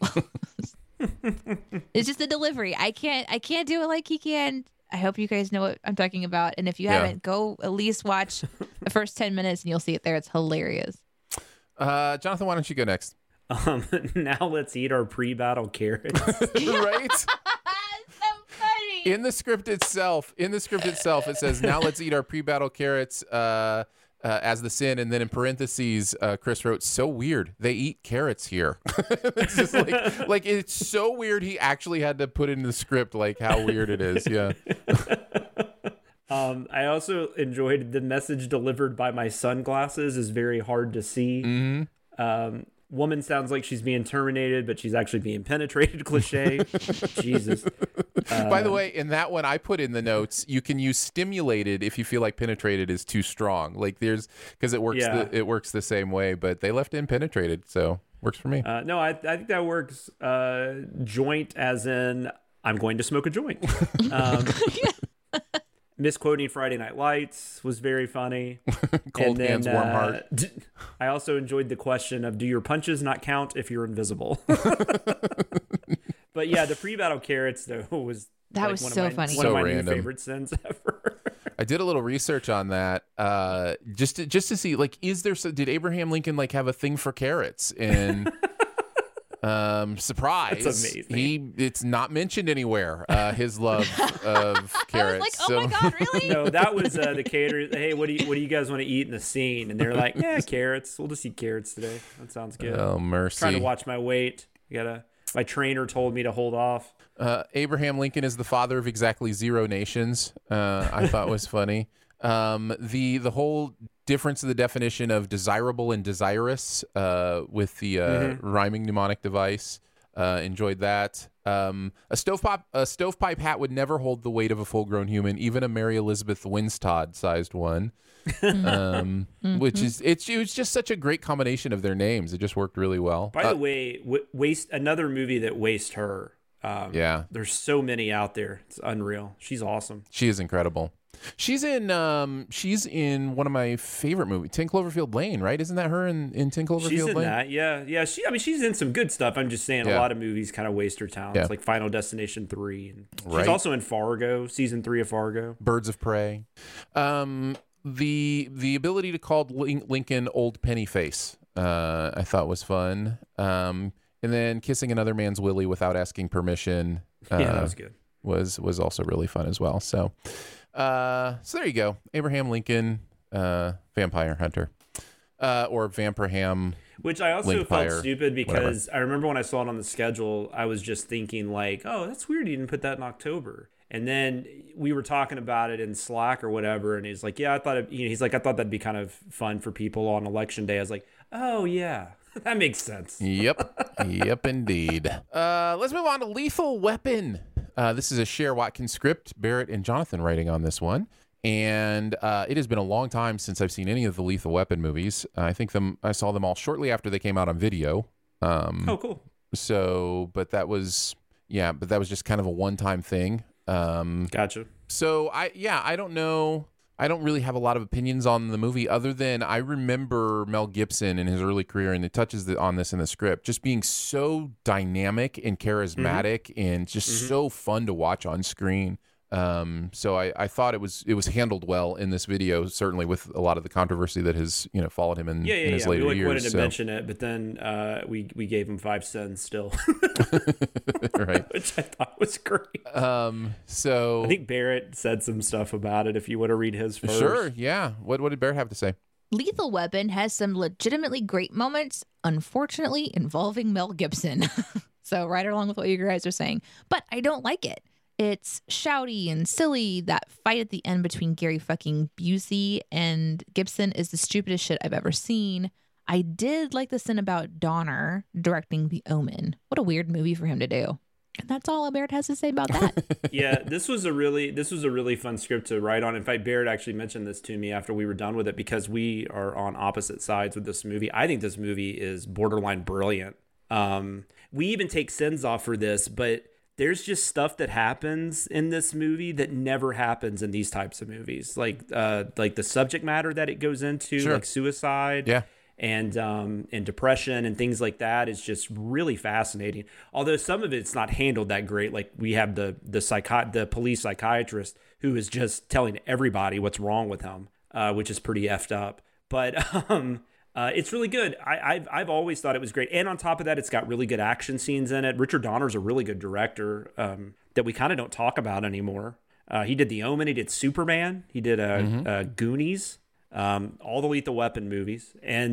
It's just the delivery. I can't do it like he can. I hope you guys know what I'm talking about. And if you haven't, go at least watch the first 10 minutes and you'll see it there. It's hilarious. Jonathan, why don't you go next? Now let's eat our pre-battle carrots. Right? So funny. In the script itself, it says, now let's eat our pre-battle carrots as the sin. And then in parentheses, Chris wrote, so weird. They eat carrots here. It's just like it's so weird. He actually had to put in the script, like how weird it is. Yeah. I also enjoyed the message delivered by my sunglasses is very hard to see. Woman sounds like she's being terminated, but she's actually being penetrated. Cliche. Jesus. By the way, in that one, I put in the notes, you can use stimulated if you feel like penetrated is too strong. Like because it works, it works the same way, but they left in penetrated. So works for me. No, I think that works. Joint as in I'm going to smoke a joint. Misquoting Friday Night Lights was very funny. Cold hands, warm heart. I also enjoyed the question of, do your punches not count if you're invisible? But yeah, the pre-battle carrots though was was so funny. One of my new random. favorite sins ever. I did a little research on that, just to see, like, did Abraham Lincoln like have a thing for carrots? And surprise, That's amazing. It's not mentioned anywhere. His love of carrots. I was like, oh my God, really? No, that was the caterer. Hey, what do you guys want to eat in the scene? And they're like, yeah, carrots. We'll just eat carrots today. That sounds good. Oh, mercy. Trying to watch my weight. My trainer told me to hold off. Abraham Lincoln is the father of exactly 0 nations. I thought was funny. The whole difference of the definition of desirable and desirous with the rhyming mnemonic device. Enjoyed that. A stovepipe hat would never hold the weight of a full-grown human, even a Mary Elizabeth Winstod sized one. Which is it was just such a great combination of their names. It just worked really well. By the way, another movie that wasted her. Yeah, there's so many out there. It's unreal. She's awesome. She is incredible. She's in one of my favorite movies, 10 Cloverfield Lane, right? Isn't that her in 10 Cloverfield Lane? She's in that, yeah. She's in some good stuff. I'm just saying a lot of movies kind of waste her talents, Yeah. like Final Destination 3. And she's Right. also in Fargo, season 3 of Fargo. Birds of Prey. The ability to call Lincoln Old Pennyface, I thought was fun. And then kissing another man's willy without asking permission. Yeah, that was good. Was also really fun as well. So there you go. Abraham Lincoln, Vampire Hunter, or Vampirham. Which I also felt Linkfire, stupid because I remember when I saw it on the schedule, I was just thinking like, oh, that's weird. You didn't put that in October. And then we were talking about it in Slack or whatever, and he's like, "Yeah, I thought he's like, I thought that'd be kind of fun for people on election day." I was like, "Oh yeah, that makes sense." Yep, indeed. Let's move on to Lethal Weapon. This is a Cher Watkins script. Barrett and Jonathan writing on this one. And it has been a long time since I've seen any of the Lethal Weapon movies. I saw them all shortly after they came out on video. Oh, cool. So, but that was just kind of a one-time thing. Gotcha. So I don't know. I don't really have a lot of opinions on the movie other than I remember Mel Gibson in his early career, and it touches on this in the script, just being so dynamic and charismatic and just so fun to watch on screen. So I thought it was handled well in this video, certainly with a lot of the controversy that has followed him in his later years. We wanted to mention it, but then we gave him 5 cents still, right? Which I thought was great. So I think Barrett said some stuff about it. If you want to read his first, sure, yeah. What did Barrett have to say? Lethal Weapon has some legitimately great moments, unfortunately involving Mel Gibson. So right along with what you guys are saying, but I don't like it. It's shouty and silly. That fight at the end between Gary fucking Busey and Gibson is the stupidest shit I've ever seen. I did like the sin about Donner directing The Omen. What a weird movie for him to do. And that's all Barrett has to say about that. Yeah, this was a really fun script to write on. In fact, Barrett actually mentioned this to me after we were done with it because we are on opposite sides with this movie. I think this movie is borderline brilliant. We even take sins off for this, but there's just stuff that happens in this movie that never happens in these types of movies, like the subject matter that it goes into, Sure. like suicide, Yeah. and depression and things like that is just really fascinating. Although some of it's not handled that great, like we have the police psychiatrist who is just telling everybody what's wrong with him, which is pretty effed up. But it's really good. I've always thought it was great. And on top of that, it's got really good action scenes in it. Richard Donner's a really good director that we kind of don't talk about anymore. He did The Omen. He did Superman. He did Goonies, all the Lethal Weapon movies. And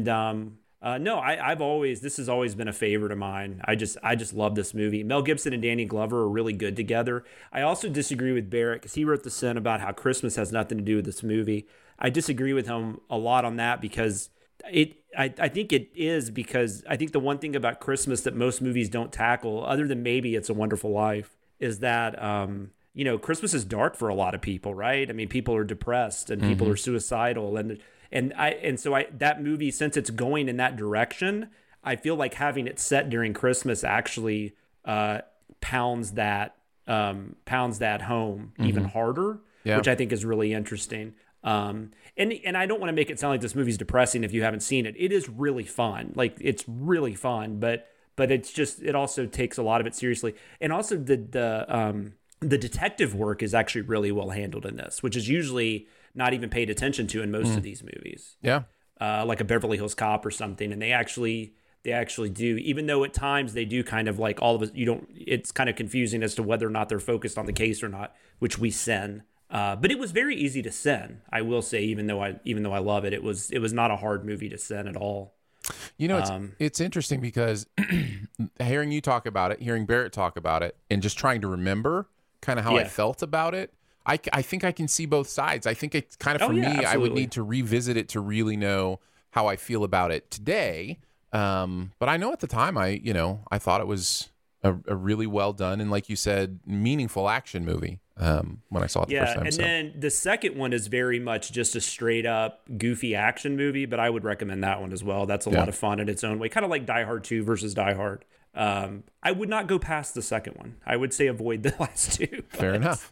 this has always been a favorite of mine. I just love this movie. Mel Gibson and Danny Glover are really good together. I also disagree with Barrett because he wrote the sin about how Christmas has nothing to do with this movie. I disagree with him a lot on that because I think it is because I think the one thing about Christmas that most movies don't tackle, other than maybe It's a Wonderful Life, is that Christmas is dark for a lot of people, right? I mean, people are depressed and people are suicidal, and so that movie, since it's going in that direction, I feel like having it set during Christmas actually pounds that home even harder, which I think is really interesting. And I don't want to make it sound like this movie's depressing if you haven't seen it. It is really fun. Like, it's really fun, but it's just, it also takes a lot of it seriously. And also the detective work is actually really well handled in this, which is usually not even paid attention to in most of these movies. Yeah. Like a Beverly Hills Cop or something. And they actually do, even though at times they do kind of like all of it, it's kind of confusing as to whether or not they're focused on the case or not, which we sin. But it was very easy to sin, I will say, even though I love it, it was not a hard movie to sin at all. It's interesting because hearing you talk about it, hearing Barrett talk about it, and just trying to remember kind of how I felt about it, I think I can see both sides. I think it's kind of, for me, absolutely. I would need to revisit it to really know how I feel about it today. But I know at the time I thought it was a really well done and, like you said, meaningful action movie. When I saw it the first time. And then the second one is very much just a straight up goofy action movie, but I would recommend that one as well. That's a lot of fun in its own way, kind of like Die Hard 2 versus Die Hard. I would not go past the second one. I would say avoid the last two. Fair enough.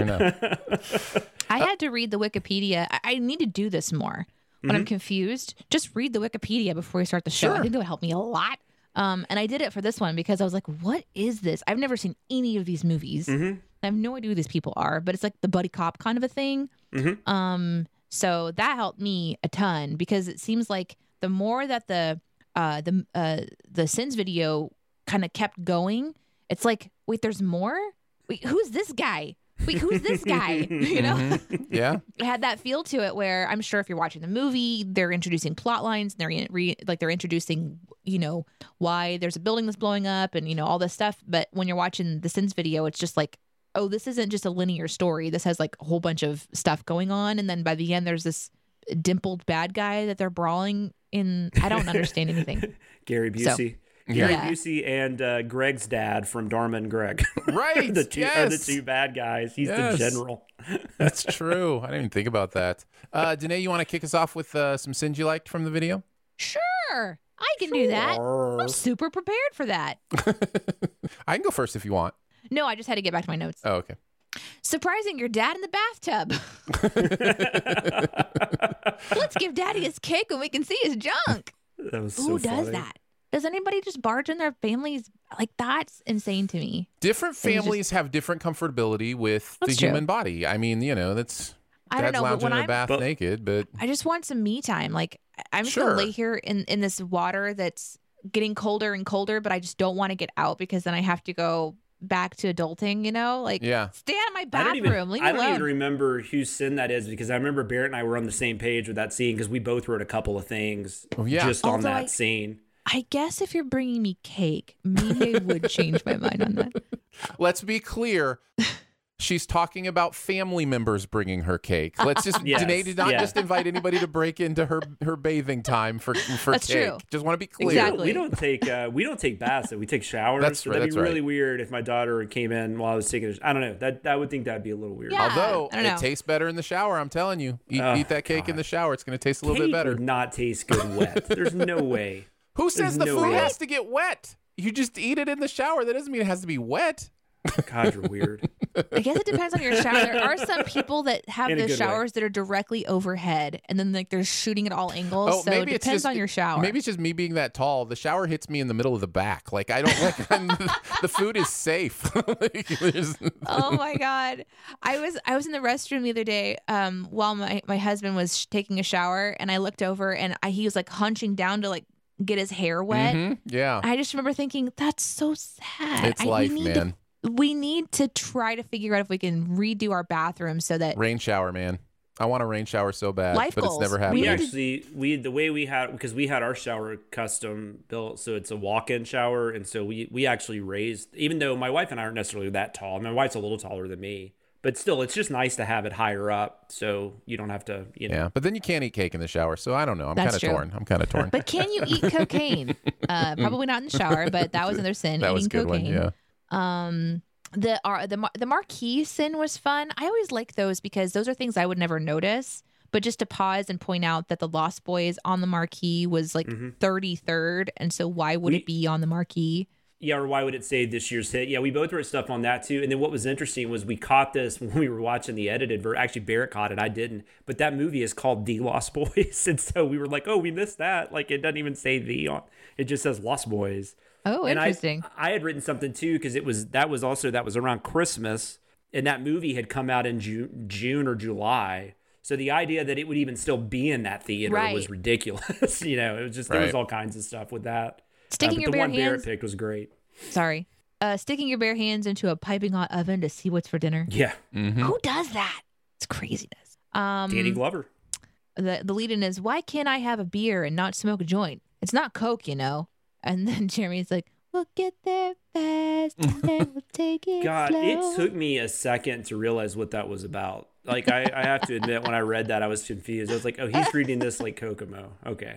I had to read the Wikipedia. I need to do this more. When I'm confused, just read the Wikipedia before you start the show. Sure. I think that would help me a lot. And I did it for this one because I was like, what is this? I've never seen any of these movies. I have no idea who these people are, but it's like the buddy cop kind of a thing. So that helped me a ton because it seems like the more that the Sins video kind of kept going, it's like, wait, there's more? Wait, who's this guy? Wait, who's this guy? Yeah. It had that feel to it where I'm sure if you're watching the movie, they're introducing plot lines. They're introducing, why there's a building that's blowing up and, all this stuff. But when you're watching the Sins video, it's just like oh, this isn't just a linear story. This has like a whole bunch of stuff going on. And then by the end, there's this dimpled bad guy that they're brawling in. I don't understand anything. Gary Busey. So, Gary yeah. Busey and Greg's dad from Dharma and Greg. Right. the two are the two bad guys. He's the general. That's true. I didn't even think about that. Danae, you want to kick us off with some sins you liked from the video? Sure, I can do that. I'm super prepared for that. I can go first if you want. No, I just had to get back to my notes. Oh, okay. Surprising your dad in the bathtub. Let's give Daddy his cake when we can see his junk. That was so Who does funny. that? Does anybody just barge in their families? Like, that's insane to me. Different It was just- families have different comfortability with the That's true. human body. I mean, that's I don't dad's know, but lounging when in a I'm- bath But- naked, but I just want some me time. Like, I'm just Sure. gonna lay here in this water that's getting colder and colder, but I just don't want to get out because then I have to go back to adulting, Like, yeah. stay out of my I bathroom. Leave me don't even alone. remember whose sin that is because I remember Barrett and I were on the same page with that scene because we both wrote a couple of things Oh, yeah. just on Although that I- scene. I guess if you're bringing me cake, maybe I would change my mind on that. Let's be clear. She's talking about family members bringing her cake. Let's just Yes, Danae did not yeah. just invite anybody to break into her bathing time for That's cake. true. Just want to be clear. Exactly. We don't take baths. We take showers. That's so right, that'd that's be right. really weird if my daughter came in while I was taking. I don't know. I would think that'd be a little weird. Yeah. Although I don't it know. tastes better in the shower, I'm telling you. Eat that cake in the shower. It's going to taste a little Cake bit better. would not taste good wet. There's no way. Who says There's the no food way. has to get wet? You just eat it in the shower. That doesn't mean it has to be wet. God, you're weird. I guess it depends on your shower. There are some people that have In a the good way. showers that are directly overhead, and then like they're shooting at all angles. Oh, so maybe it it's depends just on your shower. Maybe it's just me being that tall. The shower hits me in the middle of the back. Like I don't like the food is safe. Like, there's- Oh my god, I was in the restroom the other day while my husband was taking a shower, and I looked over and he was like hunching down to like get his hair wet. Mhm, yeah. I just remember thinking that's so sad. It's life, man. We need to try to figure out if we can redo our bathroom so that Rain shower, man. I want a rain shower so bad, Life but goals. it's never We happened. We need to- the way we had because we had our shower custom built, so it's a walk-in shower, and so we actually raised. Even though my wife and I aren't necessarily that tall, my wife's a little taller than me, but still, it's just nice to have it higher up, so you don't have to. Yeah, but then you can't eat cake in the shower, so I don't know. I'm That's kind of true. torn. But can you eat cocaine? Probably not in the shower, but that was another sin. That was a eating good cocaine. one. Yeah. The marquee sin was fun. I always like those because those are things I would never notice. But just to pause and point out that the Lost Boys on the marquee was like 33rd, and so why would it be on the marquee? Yeah, or why would it say this year's hit? Yeah, we both wrote stuff on that too. And then what was interesting was we caught this when we were watching the edited version. Actually, Barrett caught it. I didn't. But that movie is called The Lost Boys. And so we were like, oh, we missed that. Like, it doesn't even say the on. It just says Lost Boys. Oh, And interesting. I had written something too because that was around Christmas. And that movie had come out in June or July. So the idea that it would even still be in that theater Right. was ridiculous. It was just, there was Right. all kinds of stuff with that. Sticking but your the bare one Barrett hands. picked was great. Sorry. Sticking your bare hands into a piping hot oven to see what's for dinner. Yeah. Who does that? It's craziness. Danny Glover. The lead-in is, why can't I have a beer and not smoke a joint? It's not Coke, And then Jeremy's like, we'll get there fast and then we'll take it God, slow. it took me a second to realize what that was about. Like, I have to admit, when I read that, I was confused. I was like, oh, he's reading this like Kokomo. Okay.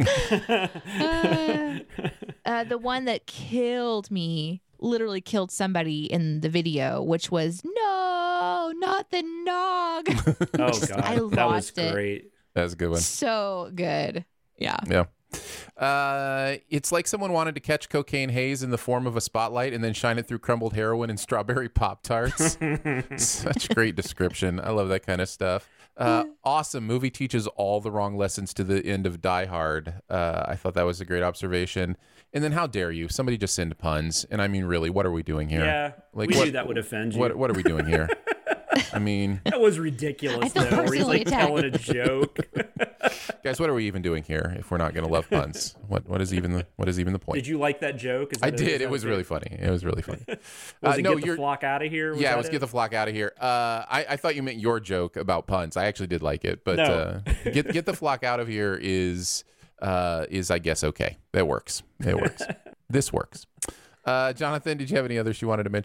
The one that killed me, literally killed somebody in the video, which was, no, not the nog. Oh, God. I that was lost it. great. That's a good one. So good. Yeah. Yeah. It's like someone wanted to catch cocaine haze in the form of a spotlight and then shine it through crumbled heroin and strawberry Pop-Tarts. Such great description. I love that kind of stuff. Awesome. Movie teaches all the wrong lessons to the end of Die Hard. I thought that was a great observation. And then how dare you? Somebody just send puns. And I mean, really, what are we doing here? Yeah. Like, we what- knew that would offend you. What are we doing here? I mean, That was ridiculous, I feel though, where he's personally like attacked. telling a joke. guys, what are we even doing here if we're not going to love puns? What is even the point? Did you like that joke? Is I that- did. is It that was okay? really funny. It was really funny. Was it no, get the you're. flock out of here? Yeah, it that was get the flock out of here. I thought you meant your joke about puns. I actually did like it, but No. get the flock out of here is I guess okay. That works. It works. This works. Jonathan, did you have any others you wanted to mention?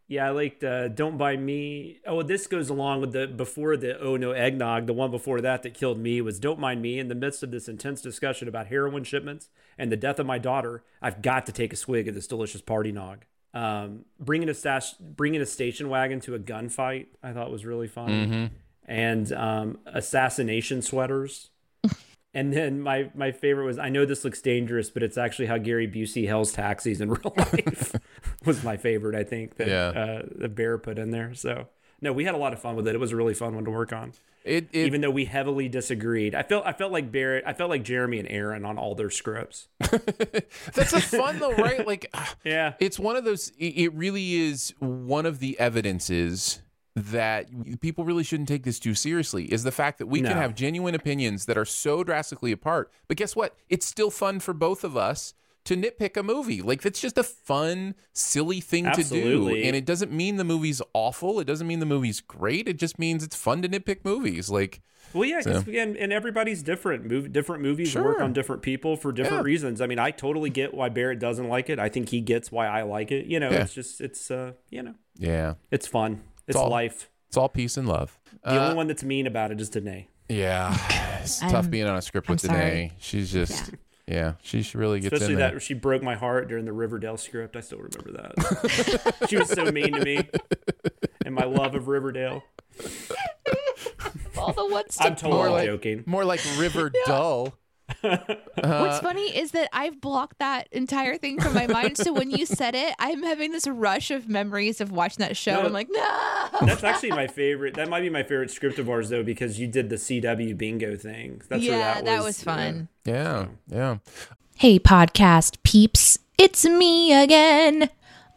Yeah, I liked Don't Mind Me. Oh, this goes along with before the Oh No Eggnog. The one before that killed me was Don't Mind Me. In the midst of this intense discussion about heroin shipments and the death of my daughter, I've got to take a swig of this delicious party nog. Bringing a station wagon to a gunfight, I thought was really fun. Mm-hmm. And assassination sweaters. And then my favorite was, I know this looks dangerous, but it's actually how Gary Busey hails taxis in real life. Was my favorite, I think, that the Bear put in there. So, no, we had a lot of fun with it. It was a really fun one to work on. Even though we heavily disagreed. I felt like Jeremy and Aaron on all their scripts. That's the fun, though, right? Like, yeah. It's one of those, it really is one of the evidences that people really shouldn't take this too seriously, is the fact that we can have genuine opinions that are so drastically apart. But guess what? It's still fun for both of us to nitpick a movie. Like, that's just a fun, silly thing to do. And it doesn't mean the movie's awful. It doesn't mean the movie's great. It just means it's fun to nitpick movies. Like, well, yeah, and everybody's different. Different movies work on different people for different reasons. I mean, I totally get why Barrett doesn't like it. I think he gets why I like it. It's just, it's fun. It's life. It's all peace and love. The only one that's mean about it is Danae. Yeah. It's tough being on a script with Danae. She's just, she really gets Especially in there. that she broke my heart during the Riverdale script. I still remember that. She was so mean to me and my love of Riverdale. All the ones I'm totally joking. More like River Dull. What's funny is that I've blocked that entire thing from my mind. So when you said it, I'm having this rush of memories of watching that show. I'm like, no. That's actually my favorite. That might be my favorite script of ours, though, because you did the CW bingo thing. That's where that was fun. Yeah. Hey, podcast peeps, it's me again.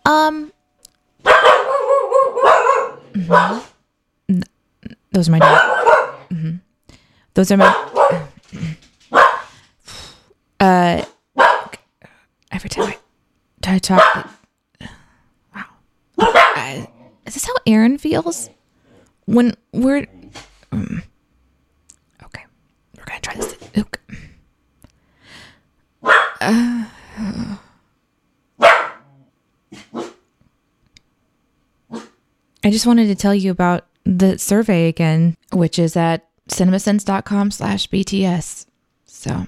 Those are my dogs. Those are my. Every time I talk, wow. Is this how Aaron feels when we're? Okay, we're gonna try this. Okay. I just wanted to tell you about the survey again, which is at cinemasense.com/BTS. So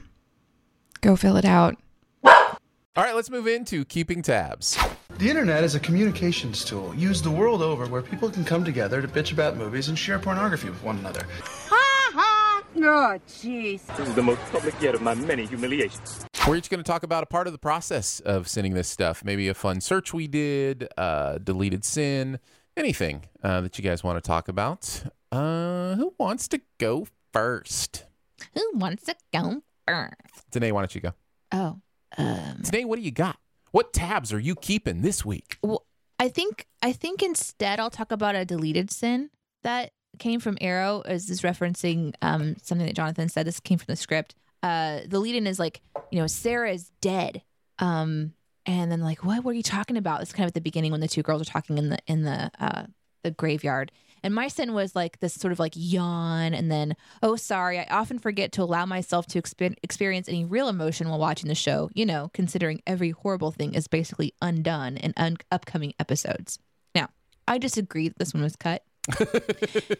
go fill it out. All right, let's move into keeping tabs. The internet is a communications tool used the world over where people can come together to bitch about movies and share pornography with one another. Ha ha! Oh, jeez. This is the most public yet of my many humiliations. We're each going to talk about a part of the process of sending this stuff. Maybe a fun search we did, deleted sin, anything that you guys want to talk about. Who wants to go first? Who wants to go first? Danae, why don't you go? Oh. Today, what do you got? What tabs are you keeping this week? Well, I think instead I'll talk about a deleted sin that came from Arrow. Is this referencing something that Jonathan said? This came from the script. The lead-in is like, Sarah is dead. And then like, what were you talking about? It's kind of at the beginning when the two girls are talking in the graveyard. And my sin was like this sort of like yawn and then, oh, sorry, I often forget to allow myself to experience any real emotion while watching the show, considering every horrible thing is basically undone in upcoming episodes. Now, I disagree that this one was cut. But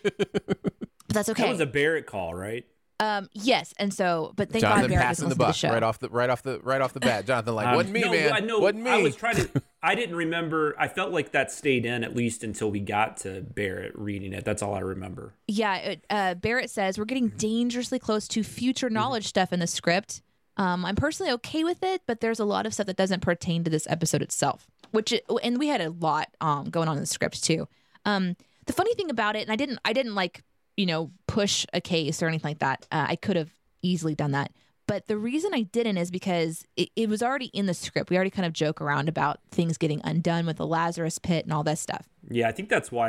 that's okay. That was a Barrett call, right? Yes, and so, but thank Jonathan God Barrett passing doesn't the listen to buck the show. right off the bat. Jonathan, like, wasn't me, man. Wasn't me. I was trying to. I didn't remember. I felt like that stayed in at least until we got to Barrett reading it. That's all I remember. Yeah, Barrett says we're getting dangerously close to future knowledge stuff in the script. I'm personally okay with it, but there's a lot of stuff that doesn't pertain to this episode itself. And we had a lot going on in the script too. The funny thing about it, and I didn't like push a case or anything like that. I could have easily done that. But the reason I didn't is because it was already in the script. We already kind of joke around about things getting undone with the Lazarus pit and all that stuff. Yeah, I think that's why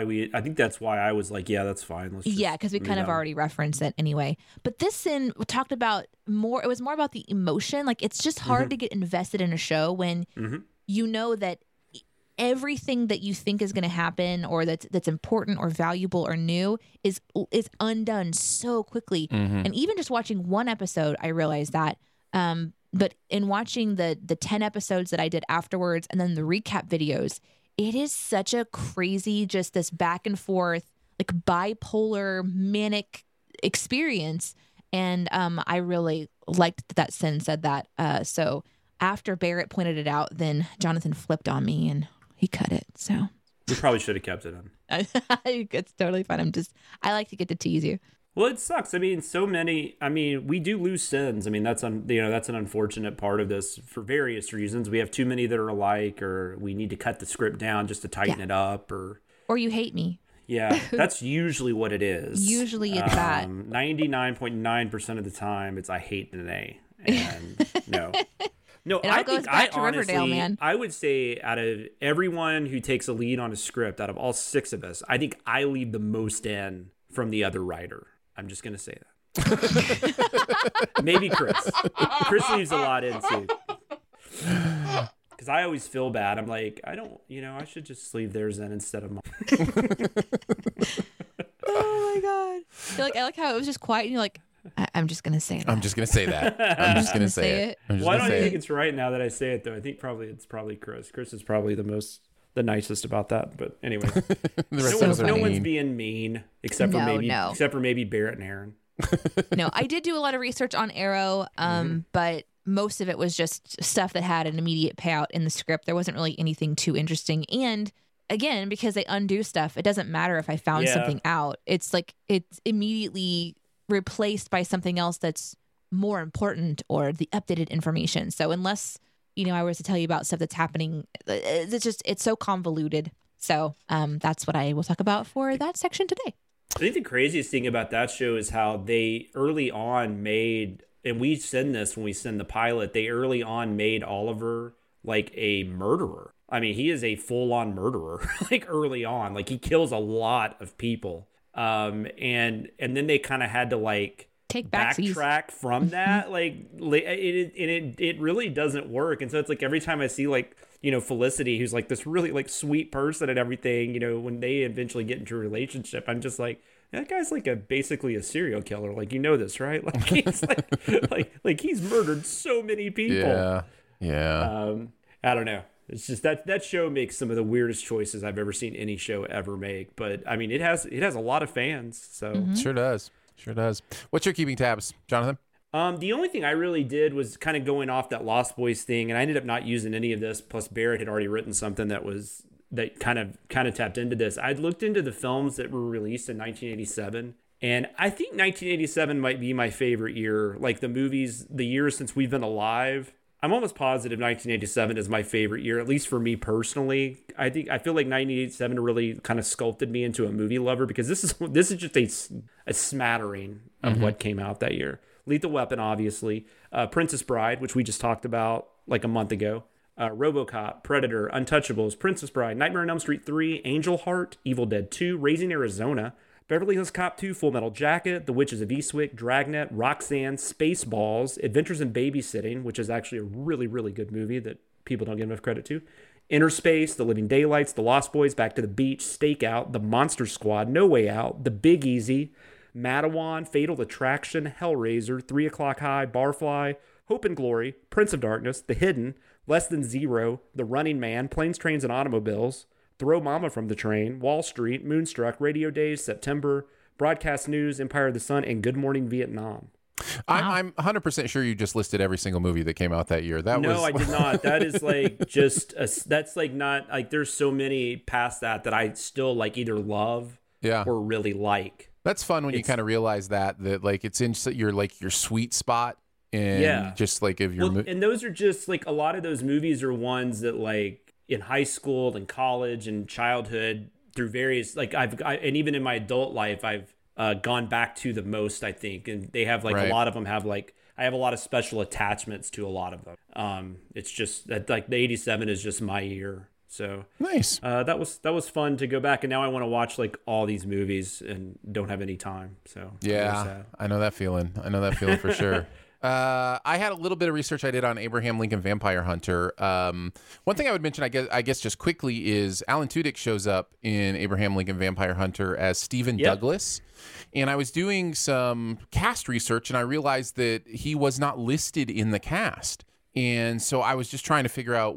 I was like, yeah, that's fine. Because we kind of already referenced it anyway. But this sin talked about more. It was more about the emotion. Like it's just hard to get invested in a show when you know that everything that you think is going to happen or that's important or valuable or new is undone so quickly. And even just watching one episode, I realized that. But in watching the 10 episodes that I did afterwards and then the recap videos, it is such a crazy, just this back and forth, like bipolar, manic experience. And I really liked that Sin said that. So after Barrett pointed it out, then Jonathan flipped on me and he cut it. So We probably should have kept it in. it's totally fine. I like to get to tease you. Well, it sucks. I mean, we do lose sins. I mean, that's an unfortunate part of this for various reasons. We have too many that are alike, or we need to cut the script down just to tighten it up, or you hate me. Yeah, that's usually what it is. Usually it's that. 99.9% of the time, it's I hate an A. And no. No, it all goes back to Riverdale, man. I would say out of everyone who takes a lead on a script, out of all 6 of us, I think I leave the most in from the other writer. I'm just going to say that. Maybe Chris. Chris leaves a lot in too. Because I always feel bad. I'm like, I should just leave theirs in instead of mine. Oh my God. I like how it was just quiet and you're like, I'm just going to say that. I'm just going to say that. I'm just going to say it. Why don't you think it's right now that I say it, though? I think it's probably Chris. Chris is probably the nicest about that. But anyway, no one's being mean except for maybe Barrett and Aaron. No, I did do a lot of research on Arrow, but most of it was just stuff that had an immediate payout in the script. There wasn't really anything too interesting. And again, because they undo stuff, it doesn't matter if I found something out. It's like it's immediately replaced by something else that's more important or the updated information. So unless, I was to tell you about stuff that's happening, it's so convoluted. So that's what I will talk about for that section today. I think the craziest thing about that show is how they early on made, and we send this when we send the pilot, they early on made Oliver like a murderer. I mean, he is a full-on murderer, like early on. Like he kills a lot of people. And then they kind of had to like take backtrack from that. It really doesn't work. And so it's like every time I see like, Felicity, who's like this really like sweet person and everything, when they eventually get into a relationship, I'm just like, that guy's like basically a serial killer. Like, this, right? Like he's like he's murdered so many people. Yeah. I don't know. It's just that show makes some of the weirdest choices I've ever seen any show ever make. But I mean, it has a lot of fans. So Sure does. What's your keeping tabs, Jonathan? The only thing I really did was kind of going off that Lost Boys thing, and I ended up not using any of this. Plus, Barrett had already written something that kind of tapped into this. I'd looked into the films that were released in 1987. And I think 1987 might be my favorite year. Like the movies, the years since we've been alive. I'm almost positive 1987 is my favorite year, at least for me personally. I feel like 1987 really kind of sculpted me into a movie lover because this is just a smattering of what came out that year. Lethal Weapon, obviously. Princess Bride, which we just talked about like a month ago. RoboCop, Predator, Untouchables, Princess Bride, Nightmare on Elm Street 3, Angel Heart, Evil Dead 2, Raising Arizona, Beverly Hills Cop 2, Full Metal Jacket, The Witches of Eastwick, Dragnet, Roxanne, Spaceballs, Adventures in Babysitting, which is actually a really, really good movie that people don't give enough credit to, Inner Space, The Living Daylights, The Lost Boys, Back to the Beach, Stakeout, The Monster Squad, No Way Out, The Big Easy, Matawan, Fatal Attraction, Hellraiser, 3 O'Clock High, Barfly, Hope and Glory, Prince of Darkness, The Hidden, Less Than Zero, The Running Man, Planes, Trains, and Automobiles, Throw Mama from the Train, Wall Street, Moonstruck, Radio Days, September, Broadcast News, Empire of the Sun, and Good Morning Vietnam. I'm 100% sure you just listed every single movie that came out that year. No, I did not. That is like that's like not like there's so many past that I still like either love or really like. That's fun when you kind of realize that like it's in your sweet spot and just like if you're and those are just like a lot of those movies are ones that like in high school and college and childhood through various like and even in my adult life I've gone back to the most, I think, and they have like a lot of them have like I have a lot of special attachments to a lot of them. It's just that like the 87 is just my year. So nice. That was fun to go back, and now I want to watch like all these movies and don't have any time. So yeah, I know that feeling. For sure. I had a little bit of research I did on Abraham Lincoln Vampire Hunter. One thing I would mention, I guess just quickly, is Alan Tudyk shows up in Abraham Lincoln Vampire Hunter as Stephen Douglas. And I was doing some cast research, and I realized that he was not listed in the cast. And so I was just trying to figure out, wait,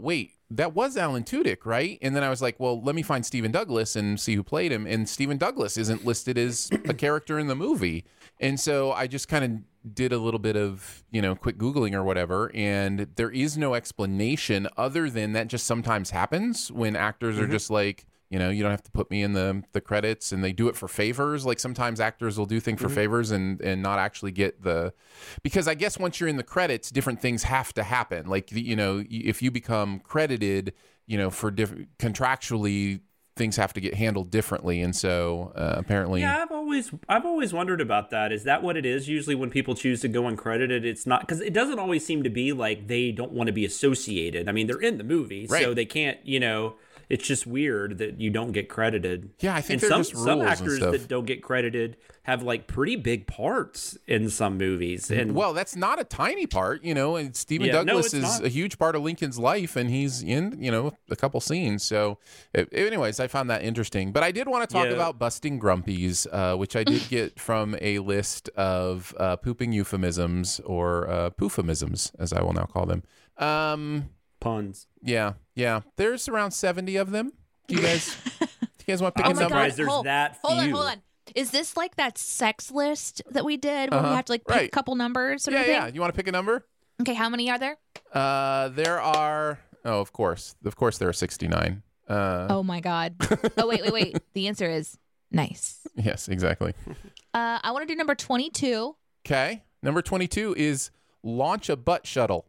that was Alan Tudyk, right? And then I was like, well, let me find Stephen Douglas and see who played him. And Stephen Douglas isn't listed as a character in the movie. And so I just kind of did a little bit of, quick Googling or whatever. And there is no explanation other than that just sometimes happens when actors are just like, you don't have to put me in the credits, and they do it for favors. Like sometimes actors will do things for favors and not actually get because I guess once you're in the credits, different things have to happen. Like, if you become credited, for contractually, things have to get handled differently. And so apparently. Yeah, I've always wondered about that. Is that what it is? Usually when people choose to go uncredited, it's not, because it doesn't always seem to be like they don't want to be associated. I mean, they're in the movie, right. So they can't, it's just weird that you don't get credited. Yeah, I think some actors that don't get credited have like pretty big parts in some movies. And well, that's not a tiny part, and Stephen Douglas is a huge part of Lincoln's life, and he's in, a couple scenes. So anyways, I found that interesting. But I did want to talk about busting grumpies, which I did get from a list of pooping euphemisms or poofemisms, as I will now call them. Puns. Yeah. There's around 70 of them. Do you guys want to pick a number? Surprised there's that few. Hold on. Is this like that sex list that we did where we have to like pick a couple numbers? Sort of thing? Yeah. You want to pick a number? Okay, how many are there? There are. Oh, of course, there are 69. Oh my God. Oh wait. The answer is nice. Yes, exactly. I want to do number 22. Okay, number 22 is launch a butt shuttle.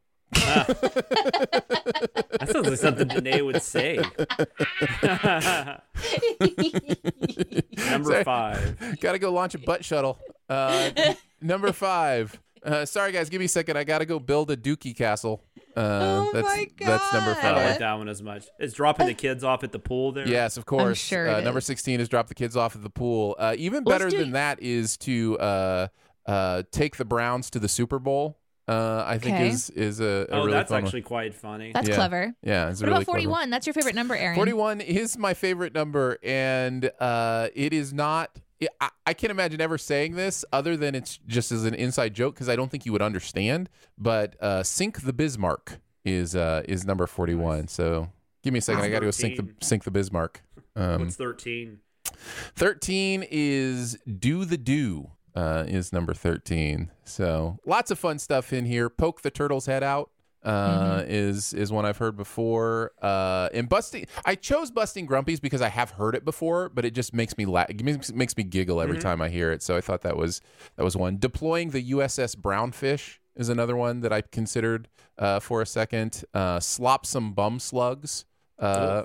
That sounds like something Danae would say. Number 5. Gotta go launch a butt shuttle. Number 5. Sorry, guys, give me a second. I gotta go build a Dookie castle. My God. That's number 5. I don't like that one as much. It's dropping the kids off at the pool there. Yes, of course. I'm sure it number is. 16 is drop the kids off at the pool. Even better than that is to take the Browns to the Super Bowl. I think is a really that's fun actually quite funny. That's clever. Yeah, it's what really about 41? clever. That's your favorite number, Aaron. 41 is my favorite number, and it is not. I can't imagine ever saying this other than it's just as an inside joke because I don't think you would understand. But sink the Bismarck is number 41. Nice. So give me a second. I got to go sink the Bismarck. What's 13? 13 is do the do. Is number 13. So lots of fun stuff in here. Poke the turtle's head out is one I've heard before. And busting, I chose busting grumpies because I have heard it before, but it just makes me laugh. It makes me giggle every time I hear it. So I thought that was one. Deploying the USS Brownfish is another one that I considered for a second. Slop some bum slugs. No.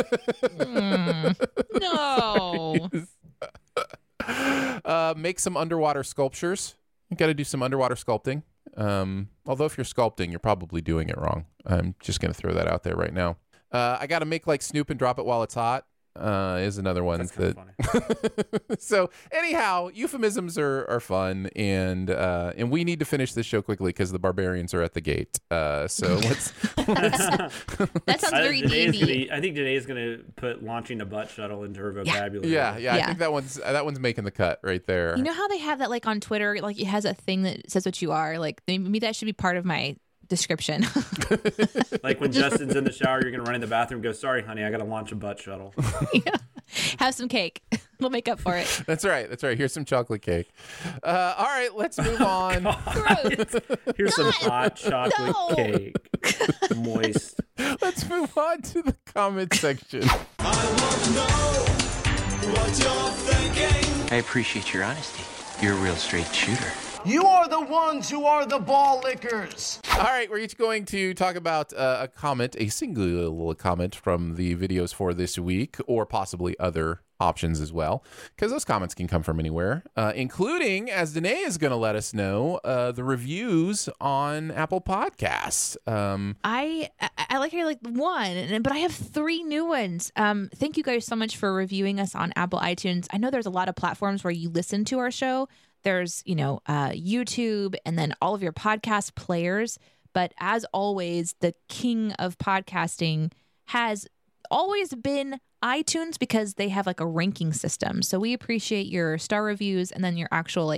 Make some underwater sculptures. You got to do some underwater sculpting. Although if you're sculpting, you're probably doing it wrong. I'm just going to throw that out there right now. I got to make like Snoop and drop it while it's hot. Is another one. That's kind of funny. So anyhow, euphemisms are fun, and we need to finish this show quickly because the barbarians are at the gate. So let's. That sounds very D&D. I think Danae's gonna put launching a butt shuttle into her vocabulary. Yeah. I think that one's making the cut right there. You know how they have that like on Twitter, like it has a thing that says what you are. Like maybe that should be part of my description. Like when Justin's in the shower, you're gonna run in the bathroom and go, sorry honey, I gotta launch a butt shuttle. Yeah. Have some cake. We'll make up for it. That's right. Here's some chocolate cake. All right, let's move on. Here's some hot chocolate cake. Moist. Let's move on to the comment section. I want to know what you're thinking. I appreciate your honesty. You're a real straight shooter. You are the ones who are the ball lickers. All right, we're each going to talk about a single comment from the videos for this week, or possibly other options as well, because those comments can come from anywhere, including, as Danae is going to let us know, the reviews on Apple Podcasts. I like her like one, but I have 3 new ones. Thank you guys so much for reviewing us on Apple iTunes. I know there's a lot of platforms where you listen to our show. There's, YouTube and then all of your podcast players. But as always, the king of podcasting has always been iTunes because they have like a ranking system. So we appreciate your star reviews and then your actual like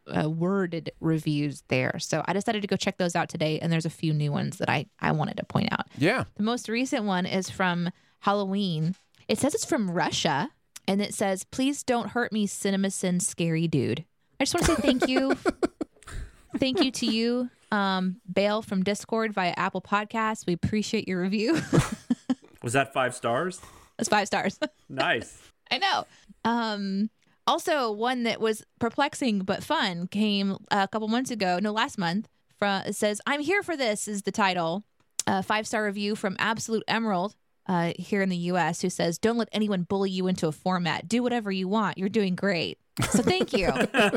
worded reviews there. So I decided to go check those out today, and there's a few new ones that I wanted to point out. Yeah. The most recent one is from Halloween. It says it's from Russia, and it says, "Please don't hurt me, CinemaSin scary dude." I just want to say thank you. Thank you to you, Bale from Discord via Apple Podcasts. We appreciate your review. Was that 5 stars? It's 5 stars. Nice. I know. Also, one that was perplexing but fun came last month. It says, "I'm here for this" is the title. 5-star review from Absolute Emerald here in the U.S. who says, "Don't let anyone bully you into a format. Do whatever you want. You're doing great." So thank you.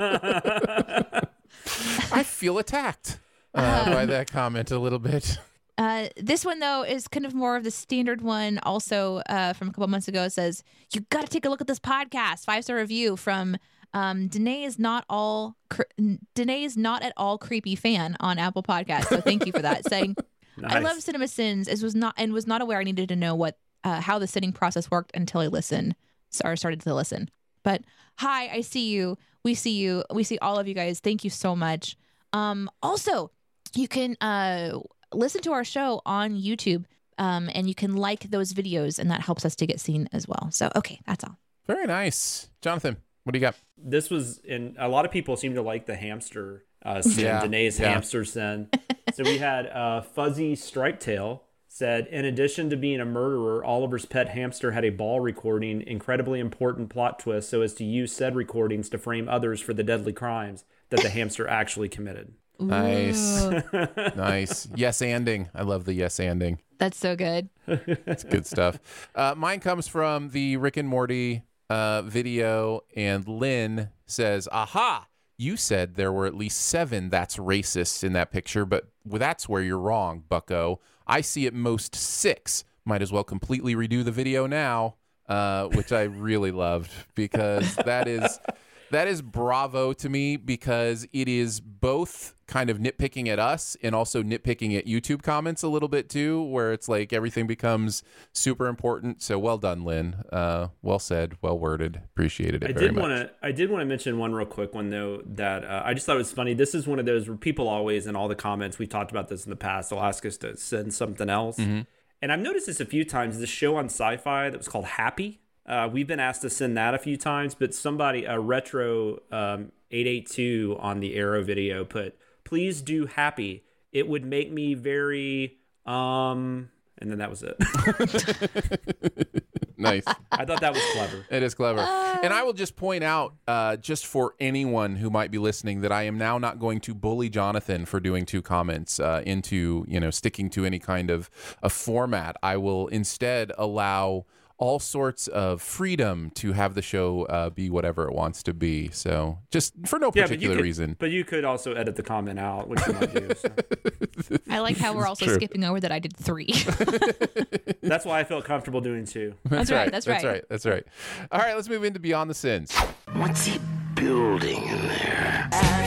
I feel attacked by that comment a little bit. This one, though, is kind of more of the standard one. Also, from a couple months ago, it says, "You got to take a look at this podcast." 5-star review from Danae is not at all creepy fan on Apple Podcasts. So thank you for that. Saying, Nice. "I love CinemaSins. Was not aware I needed to know what how the sitting process worked until I started to listen. But hi, I see you. We see you. We see all of you guys. Thank you so much. Also, you can listen to our show on YouTube, and you can like those videos, and that helps us to get seen as well. So, okay, that's all. Very nice. Jonathan, what do you got? This was, and a lot of people seem to like the hamster sin, Danae's hamster sin. So we had Fuzzy Stripetail said, "In addition to being a murderer, Oliver's pet hamster had a ball recording, incredibly important plot twist so as to use said recordings to frame others for the deadly crimes that the hamster actually committed." Nice. Nice. Yes-anding. I love the yes-anding. That's so good. It's good stuff. Mine comes from the Rick and Morty video, and Lynn says, "Aha! You said there were at least 7 that's racists in that picture, but that's where you're wrong, bucko. I see at most 6. Might as well completely redo the video now," which I really loved, because that is bravo to me, because it is both kind of nitpicking at us and also nitpicking at YouTube comments a little bit too, where it's like everything becomes super important. So well done, Lynn. Well said, well worded. Appreciated it very much. I did want to mention one real quick one, though, that I just thought it was funny. This is one of those where people always, in all the comments, we've talked about this in the past, they'll ask us to send something else. Mm-hmm. And I've noticed this a few times. This show on Sci-Fi that was called Happy. We've been asked to send that a few times, but somebody, Retro 882 on the Arrow video put, "Please do Happy. It would make me very, and then that was it. Nice. I thought that was clever. It is clever. And I will just point out, just for anyone who might be listening, that I am now not going to bully Jonathan for doing 2 comments into, sticking to any kind of a format. I will instead allow all sorts of freedom to have the show be whatever it wants to be. So just for no particular reason. But you could also edit the comment out, which you might do. So. I like how we're also skipping over that I did 3. That's why I felt comfortable doing 2. That's right. That's right. All right, let's move into Beyond the Sins. What's he building in there?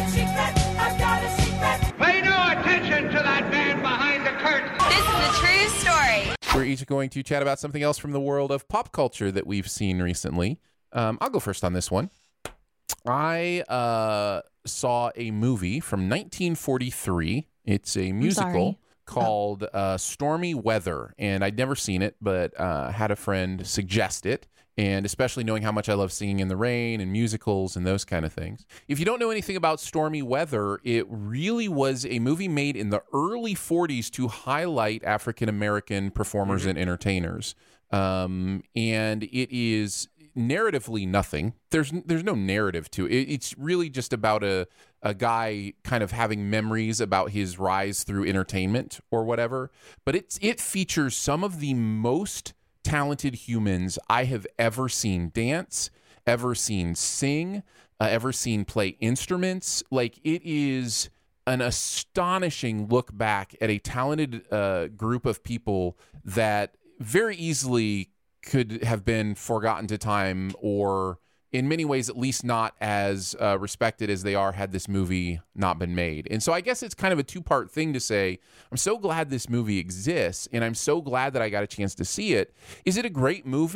Pay no attention to that man behind the curtain. This is a true story. We're each going to chat about something else from the world of pop culture that we've seen recently. I'll go first on this one. I saw a movie from 1943. It's a musical called Stormy Weather, and I'd never seen it, but had a friend suggest it. And especially knowing how much I love singing in the rain and musicals and those kind of things. If you don't know anything about Stormy Weather, it really was a movie made in the early 40s to highlight African-American performers and entertainers. And it is narratively nothing. There's no narrative to it. It's really just about a guy kind of having memories about his rise through entertainment or whatever. But it features some of the most talented humans I have ever seen dance, ever seen sing, ever seen play instruments. Like, it is an astonishing look back at a talented group of people that very easily could have been forgotten to time, or in many ways at least not as respected as they are had this movie not been made. And so I guess it's kind of a 2-part thing to say, I'm so glad this movie exists, and I'm so glad that I got a chance to see it. Is it a great movie?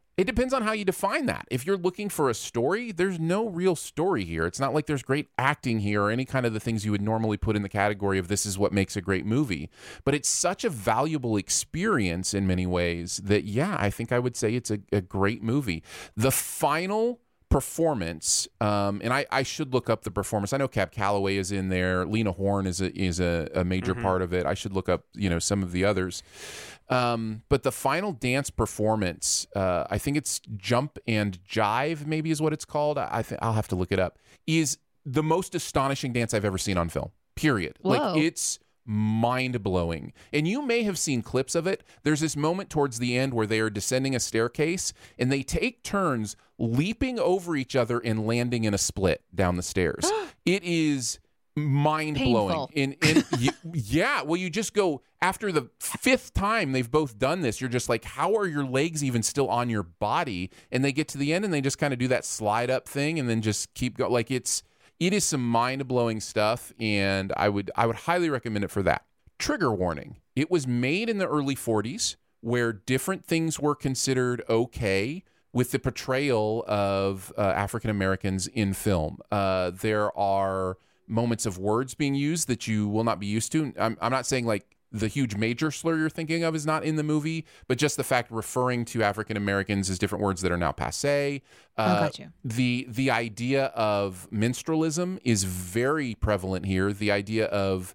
It depends on how you define that. If you're looking for a story, there's no real story here. It's not like there's great acting here or any kind of the things you would normally put in the category of this is what makes a great movie. But it's such a valuable experience in many ways that, yeah, I think I would say it's a great movie. The final performance, and I should look up the performance. I know Cab Calloway is in there. Lena Horne is a major part of it. I should look up some of the others. But the final dance performance, I think it's Jump and Jive, maybe is what it's called. I'll have to look it up. Is the most astonishing dance I've ever seen on film. Period. Whoa. Like it's mind-blowing. And you may have seen clips of it. There's this moment towards the end where they are descending a staircase and they take turns leaping over each other and landing in a split down the stairs. It is mind-blowing. Yeah, well, you just go, after the fifth time they've both done this, you're just like, how are your legs even still on your body? And they get to the end and they just kind of do that slide up thing and then just keep going. Like it is some mind-blowing stuff, and I would highly recommend it for that. Trigger warning. It was made in the early 40s where different things were considered okay with the portrayal of African Americans in film. There are moments of words being used that you will not be used to. I'm not saying like the huge major slur you're thinking of is not in the movie, but just the fact referring to African Americans as different words that are now passé. Got you. The idea of minstrelsism is very prevalent here. The idea of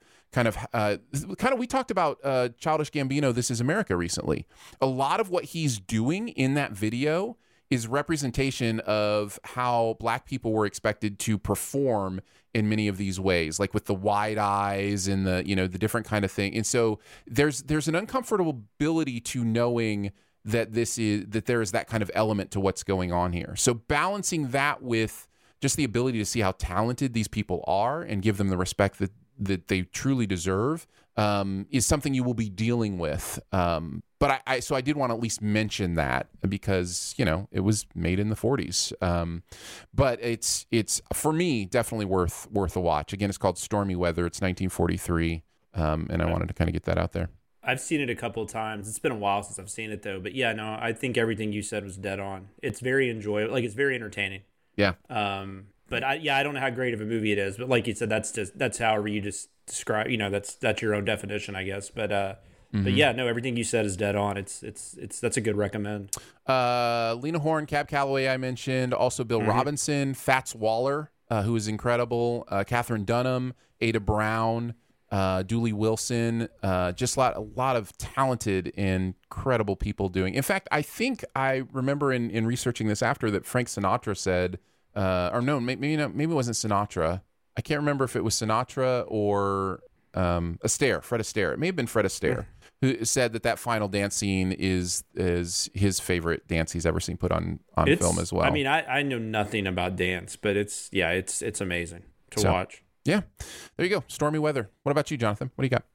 we talked about Childish Gambino, This Is America recently. A lot of what he's doing in that video is representation of how Black people were expected to perform in many of these ways, like with the wide eyes and the different kind of thing. And so there's an uncomfortability to knowing that there is that kind of element to what's going on here. So balancing that with just the ability to see how talented these people are and give them the respect that they truly deserve is something you will be dealing with. But I did want to at least mention that because, it was made in the 40s. But it's for me, definitely worth a watch. Again, it's called Stormy Weather. It's 1943. And I wanted to kind of get that out there. I've seen it a couple of times. It's been a while since I've seen it though. But yeah, no, I think everything you said was dead on. It's very enjoyable. Like, it's very entertaining. Yeah. But I don't know how great of a movie it is, but like you said, that's however you just describe, that's your own definition, I guess. But yeah, no, everything you said is dead on. That's a good recommend. Lena Horne, Cab Calloway, I mentioned, also Bill Robinson, Fats Waller, who is incredible, Katherine Dunham, Ada Brown, Dooley Wilson, just a lot of talented and incredible people doing. In fact, I think I remember in researching this after that Frank Sinatra said, or no, maybe it wasn't Sinatra. I can't remember if it was Sinatra or Astaire, Fred Astaire. It may have been Fred Astaire who said that final dance scene is his favorite dance he's ever seen put on film as well. I mean, I know nothing about dance, but it's amazing to watch. Yeah, there you go. Stormy Weather. What about you, Jonathan? What do you got?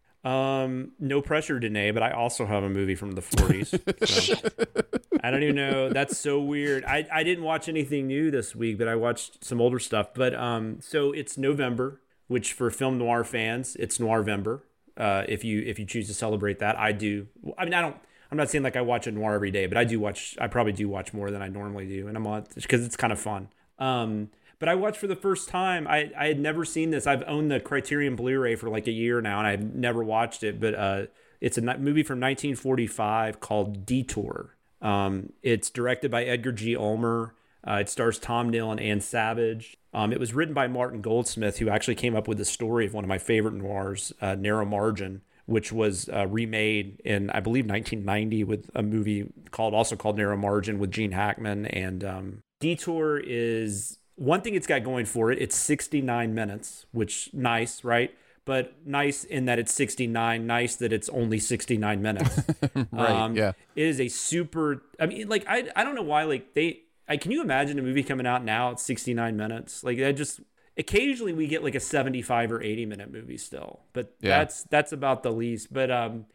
No pressure, Danae, but I also have a movie from the 40s. So, I don't even know. That's so weird. I didn't watch anything new this week, but I watched some older stuff. But so it's November, which for film noir fans, it's Noirvember. If you choose to celebrate that, I do. I mean, I'm not saying like I watch a noir every day, but I probably do watch more than I normally do, and I'm on because it's kind of fun. But I watched for the first time. I had never seen this. I've owned the Criterion Blu-ray for like a year now, and I've never watched it. But it's a movie from 1945 called Detour. It's directed by Edgar G. Ulmer. It stars Tom Neal and Ann Savage. It was written by Martin Goldsmith, who actually came up with the story of one of my favorite noirs, Narrow Margin, which was remade in, I believe, 1990 with a movie also called Narrow Margin with Gene Hackman. And Detour is... one thing it's got going for it, it's 69 minutes, which nice, right? But nice in that it's 69, nice that it's only 69 minutes. Right, yeah. It is a super, I mean, like, I don't know why, like, can you imagine a movie coming out now at 69 minutes? Like, occasionally we get like a 75 or 80 minute movie still, but yeah. That's about the least. But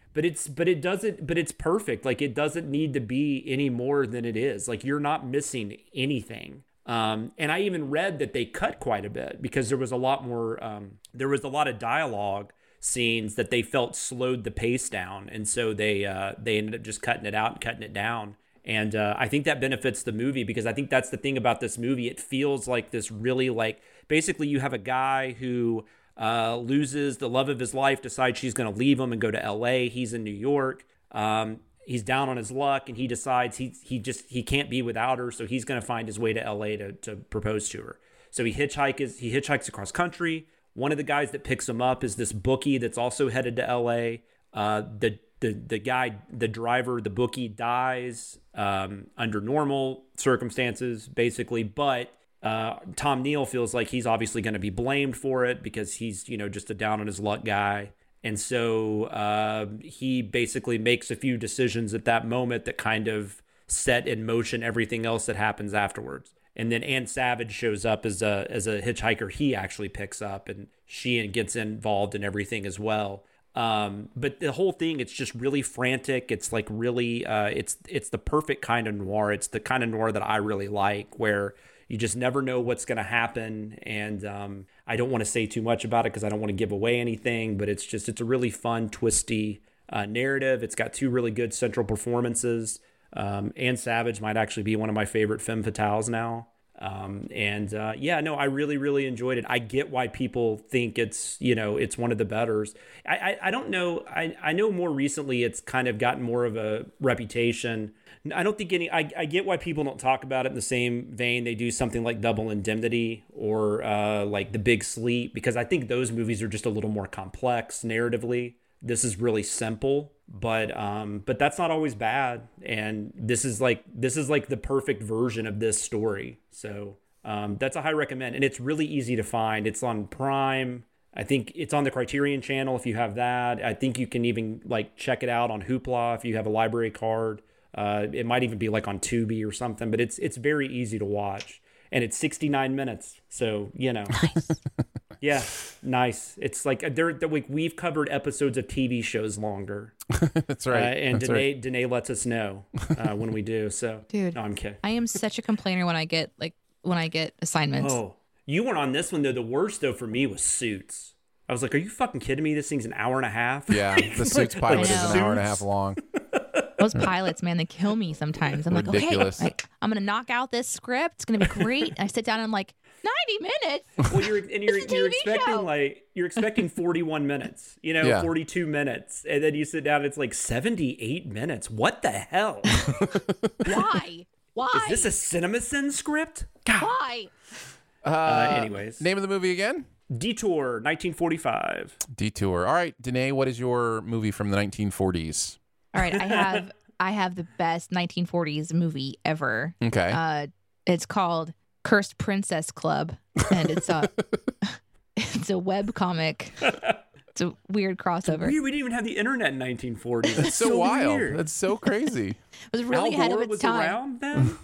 it's perfect. Like, it doesn't need to be any more than it is. Like, you're not missing anything. And I even read that they cut quite a bit because there was a lot more, there was a lot of dialogue scenes that they felt slowed the pace down. And so they ended up just cutting it out and cutting it down. And I think that benefits the movie, because I think that's the thing about this movie. It feels like this really, like, basically you have a guy who loses the love of his life, decides she's going to leave him and go to LA. He's in New York. He's down on his luck, and he decides he can't be without her. So he's going to find his way to LA to propose to her. So he hitchhikes across country. One of the guys that picks him up is this bookie that's also headed to LA. The guy, the driver, the bookie dies under normal circumstances, basically. But Tom Neal feels like he's obviously going to be blamed for it because he's, just a down on his luck guy. And so he basically makes a few decisions at that moment that kind of set in motion everything else that happens afterwards. And then Ann Savage shows up as a hitchhiker he actually picks up, and she gets involved in everything as well. But the whole thing, it's just really frantic. It's like really, it's the perfect kind of noir. It's the kind of noir that I really like, where you just never know what's going to happen. And I don't want to say too much about it because I don't want to give away anything, but it's a really fun, twisty narrative. It's got two really good central performances. Ann Savage might actually be one of my favorite femme fatales now. I really, really enjoyed it. I get why people think it's one of the betters. I don't know. I know more recently it's kind of gotten more of a reputation. I don't think I get why people don't talk about it in the same vein they do something like Double Indemnity or like The Big Sleep, because I think those movies are just a little more complex narratively. This is really simple, but that's not always bad. And this is like the perfect version of this story. So that's a high recommend, and it's really easy to find. It's on Prime. I think it's on the Criterion Channel if you have that. I think you can even like check it out on Hoopla if you have a library card. It might even be like on Tubi or something, but it's very easy to watch, and it's 69 minutes. So nice. Yeah, nice. It's like we've covered episodes of TV shows longer. That's right. And That's Danae lets us know when we do. So, dude, no, I'm kidding. I am such a complainer when I get assignments. Oh, you weren't on this one though. The worst though for me was Suits. I was like, "Are you fucking kidding me? This thing's an hour and a half." Yeah, the Suits pilot is an hour and a half long. Those pilots, man, they kill me sometimes. I'm Ridiculous. like, okay, I'm gonna knock out this script. It's gonna be great. And I sit down and I'm like, 90 minutes. Well, you're expecting 41 minutes, 42 minutes, and then you sit down and it's like 78 minutes. What the hell? Why? Is this a CinemaSin script? God. Why? Anyways, name of the movie again? Detour, 1945. Detour. All right, Danae, what is your movie from the 1940s? All right, I have the best 1940s movie ever. Okay. It's called Cursed Princess Club, and it's a web comic. It's a weird crossover. We didn't even have the internet in 1940s. That's so wild. Weird. That's so crazy. It was really Al ahead Gore of its was time. around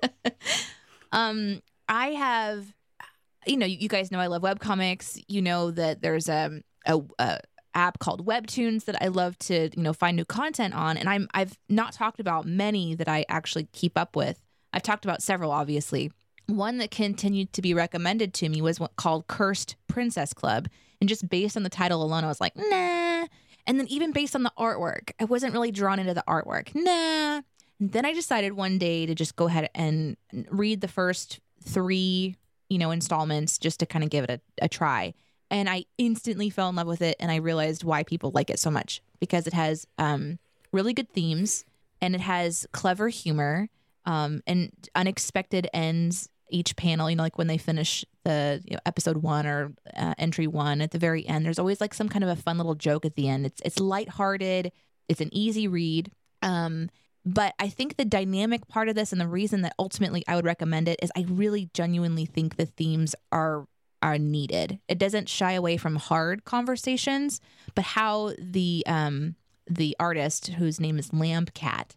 then? I have, you guys know I love webcomics. You know that there's a app called Webtoons that I love to, find new content on. And I've not talked about many that I actually keep up with. I've talked about several, obviously. One that continued to be recommended to me was called Cursed Princess Club. And just based on the title alone, I was like, nah. And then even based on the artwork, I wasn't really drawn into the artwork. Nah. And then I decided one day to just go ahead and read the first 3, installments just to kind of give it a try. And I instantly fell in love with it, and I realized why people like it so much, because it has really good themes, and it has clever humor, and unexpected ends each panel. Like when they finish the episode 1 or entry 1 at the very end, there's always like some kind of a fun little joke at the end. It's lighthearted. It's an easy read. But I think the dynamic part of this, and the reason that ultimately I would recommend it, is I really genuinely think the themes are needed. It doesn't shy away from hard conversations, but how the artist, whose name is Lambcat,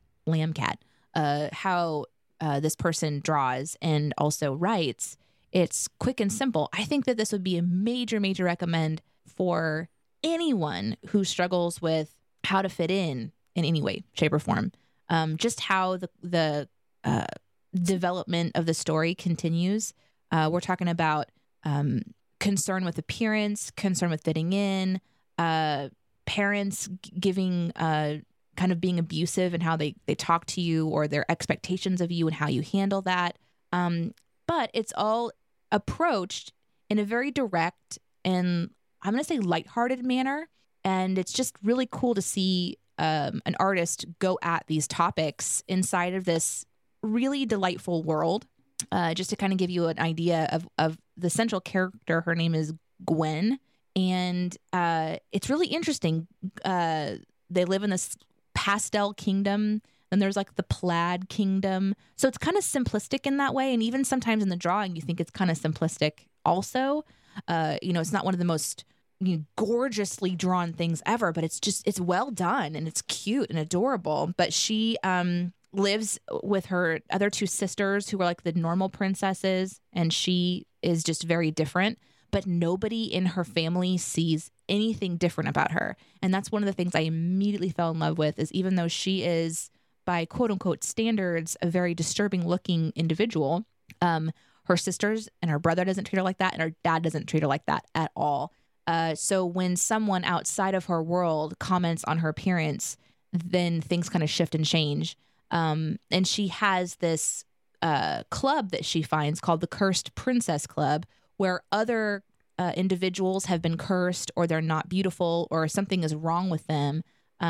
how this person draws and also writes, it's quick and simple. I think that this would be a major recommend for anyone who struggles with how to fit in any way, shape, or form. Just how the development of the story continues. We're talking about concern with appearance, concern with fitting in, parents giving kind kind of being abusive and how they talk to you or their expectations of you and how you handle that. But it's all approached in a very direct and I'm going to say lighthearted manner. And it's just really cool to see an artist go at these topics inside of this really delightful world. Just to kind of give you an idea of the central character, her name is Gwen. And it's really interesting. They live in this pastel kingdom. And there's like the plaid kingdom. So it's kind of simplistic in that way. And even sometimes in the drawing, you think it's kind of simplistic also. It's not one of the most gorgeously drawn things ever, but it's well done and it's cute and adorable. But she lives with her other two sisters who are like the normal princesses, and she is just very different. But nobody in her family sees anything different about her. And that's one of the things I immediately fell in love with, is even though she is, by quote unquote standards, a very disturbing looking individual, her sisters and her brother doesn't treat her like that, and her dad doesn't treat her like that at all. So when someone outside of her world comments on her appearance, then things kind of shift and change. And she has this club that she finds called the Cursed Princess Club, where other individuals have been cursed, or they're not beautiful, or something is wrong with them.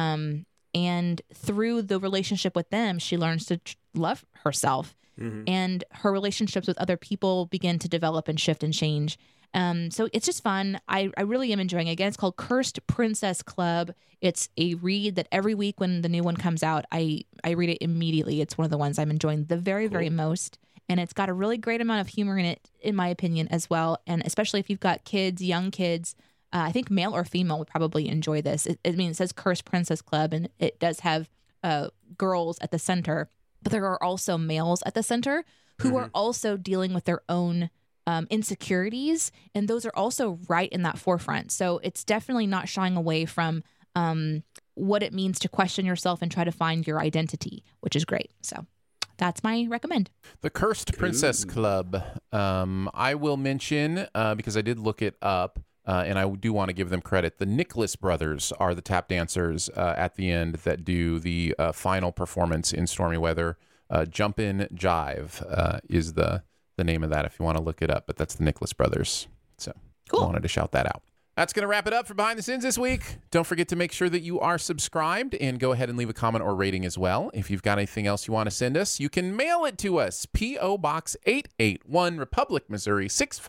And through the relationship with them, she learns to love herself. Mm-hmm. And her relationships with other people begin to develop and shift and change. So it's just fun. I really am enjoying it. Again, it's called Cursed Princess Club. It's a read that every week when the new one comes out, I read it immediately. It's one of the ones I'm enjoying the very, very most. And it's got a really great amount of humor in it, in my opinion, as well. And especially if you've got kids, young kids, I think male or female would probably enjoy this. It says Cursed Princess Club, and it does have girls at the center, but there are also males at the center who are also dealing with their own insecurities, and those are also right in that forefront. So it's definitely not shying away from what it means to question yourself and try to find your identity, which is great. So that's my recommend. The Cursed Princess Club. I will mention, because I did look it up, and I do want to give them credit, the Nicholas brothers are the tap dancers at the end that do the final performance in Stormy Weather. Jumpin' Jive is the name of that if you want to look it up, but that's the Nicholas brothers. So cool. I wanted to shout that out. That's going to wrap it up for Behind the Scenes this week. Don't forget to make sure that you are subscribed, and go ahead and leave a comment or rating as well. If you've got anything else you want to send us, you can mail it to us. P.O. Box 881, Republic, Missouri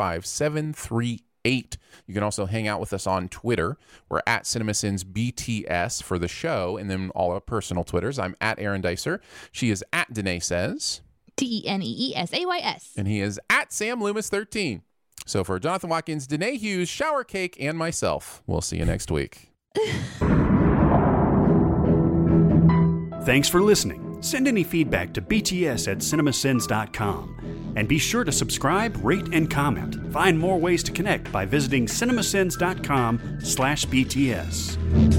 65738. You can also hang out with us on Twitter. We're at CinemaSins BTS for the show, and then all our personal Twitters. I'm at Aaron Dicer. She is at Danae Says. TENEESAYS. And he is at Sam Loomis 13. So for Jonathan Watkins, Danae Hughes, Shower Cake, and myself, we'll see you next week. Thanks for listening. Send any feedback to bts@cinemasins.com. And be sure to subscribe, rate, and comment. Find more ways to connect by visiting cinemasins.com/BTS.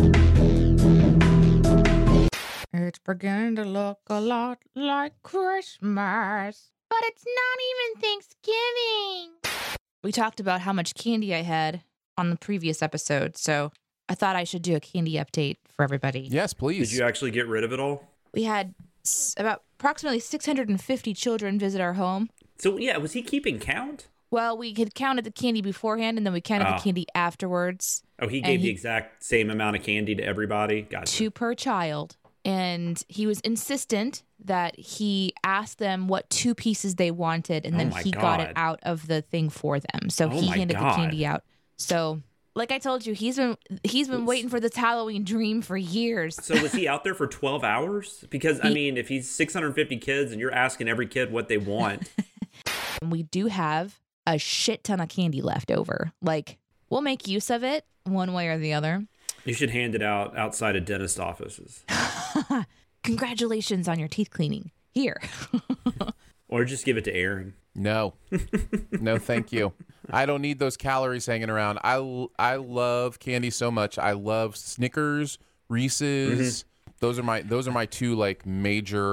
It's beginning to look a lot like Christmas, but it's not even Thanksgiving. We talked about how much candy I had on the previous episode, so I thought I should do a candy update for everybody. Yes, please. Did you actually get rid of it all? We had about approximately 650 children visit our home. So, yeah, was he keeping count? Well, we had counted the candy beforehand, and then we counted the candy afterwards. Oh, he gave the exact same amount of candy to everybody? Gotcha. 2 per child. And he was insistent that he asked them what 2 pieces they wanted, and then he got it out of the thing for them. So he handed the candy out. So, like I told you, he's been waiting for this Halloween dream for years. So was he out there for 12 hours? Because, I mean, if he's 650 kids and you're asking every kid what they want. We do have a shit ton of candy left over. Like, we'll make use of it one way or the other. You should hand it out outside of dentist offices. Congratulations on your teeth cleaning. Here. Or just give it to Aaron. No. No, thank you. I don't need those calories hanging around. I love candy so much. I love Snickers, Reese's. Mm-hmm. Those are my 2 like major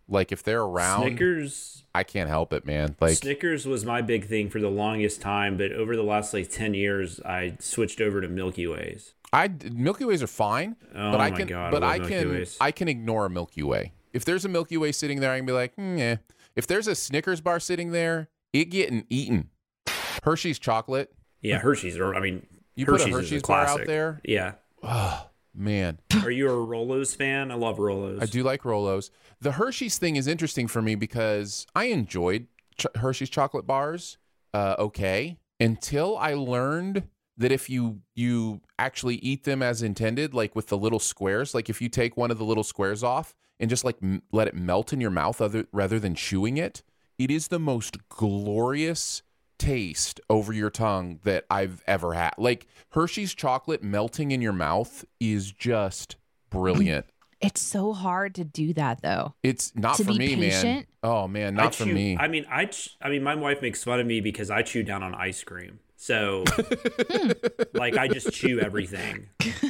Like if they're around, Snickers, I can't help it, man. Like Snickers was my big thing for the longest time, but over the last like 10 years, I switched over to Milky Ways. Milky Ways are fine, Oh but my I can, God, but I I love Milky can, Ways. I can ignore a Milky Way. If there's a Milky Way sitting there, I can be like, yeah. If there's a Snickers bar sitting there, it getting eaten. Hershey's chocolate. Yeah, Hershey's. I mean, You Hershey's put a is Hershey's a bar classic. out there. Yeah. Oh man, Are you a Rolos fan? I love Rolos. I do like Rolos. The Hershey's thing is interesting for me because I enjoyed Hershey's chocolate bars. Okay, until I learned that if you actually eat them as intended, like with the little squares, like if you take one of the little squares off and just like let it melt in your mouth rather than chewing it, it is the most glorious taste over your tongue that I've ever had. Like Hershey's chocolate melting in your mouth is just brilliant. It's so hard to do that though. It's not To for be me, man. patient? Oh man, not for me. I mean, my wife makes fun of me because I chew down on ice cream. So, like, I just chew everything.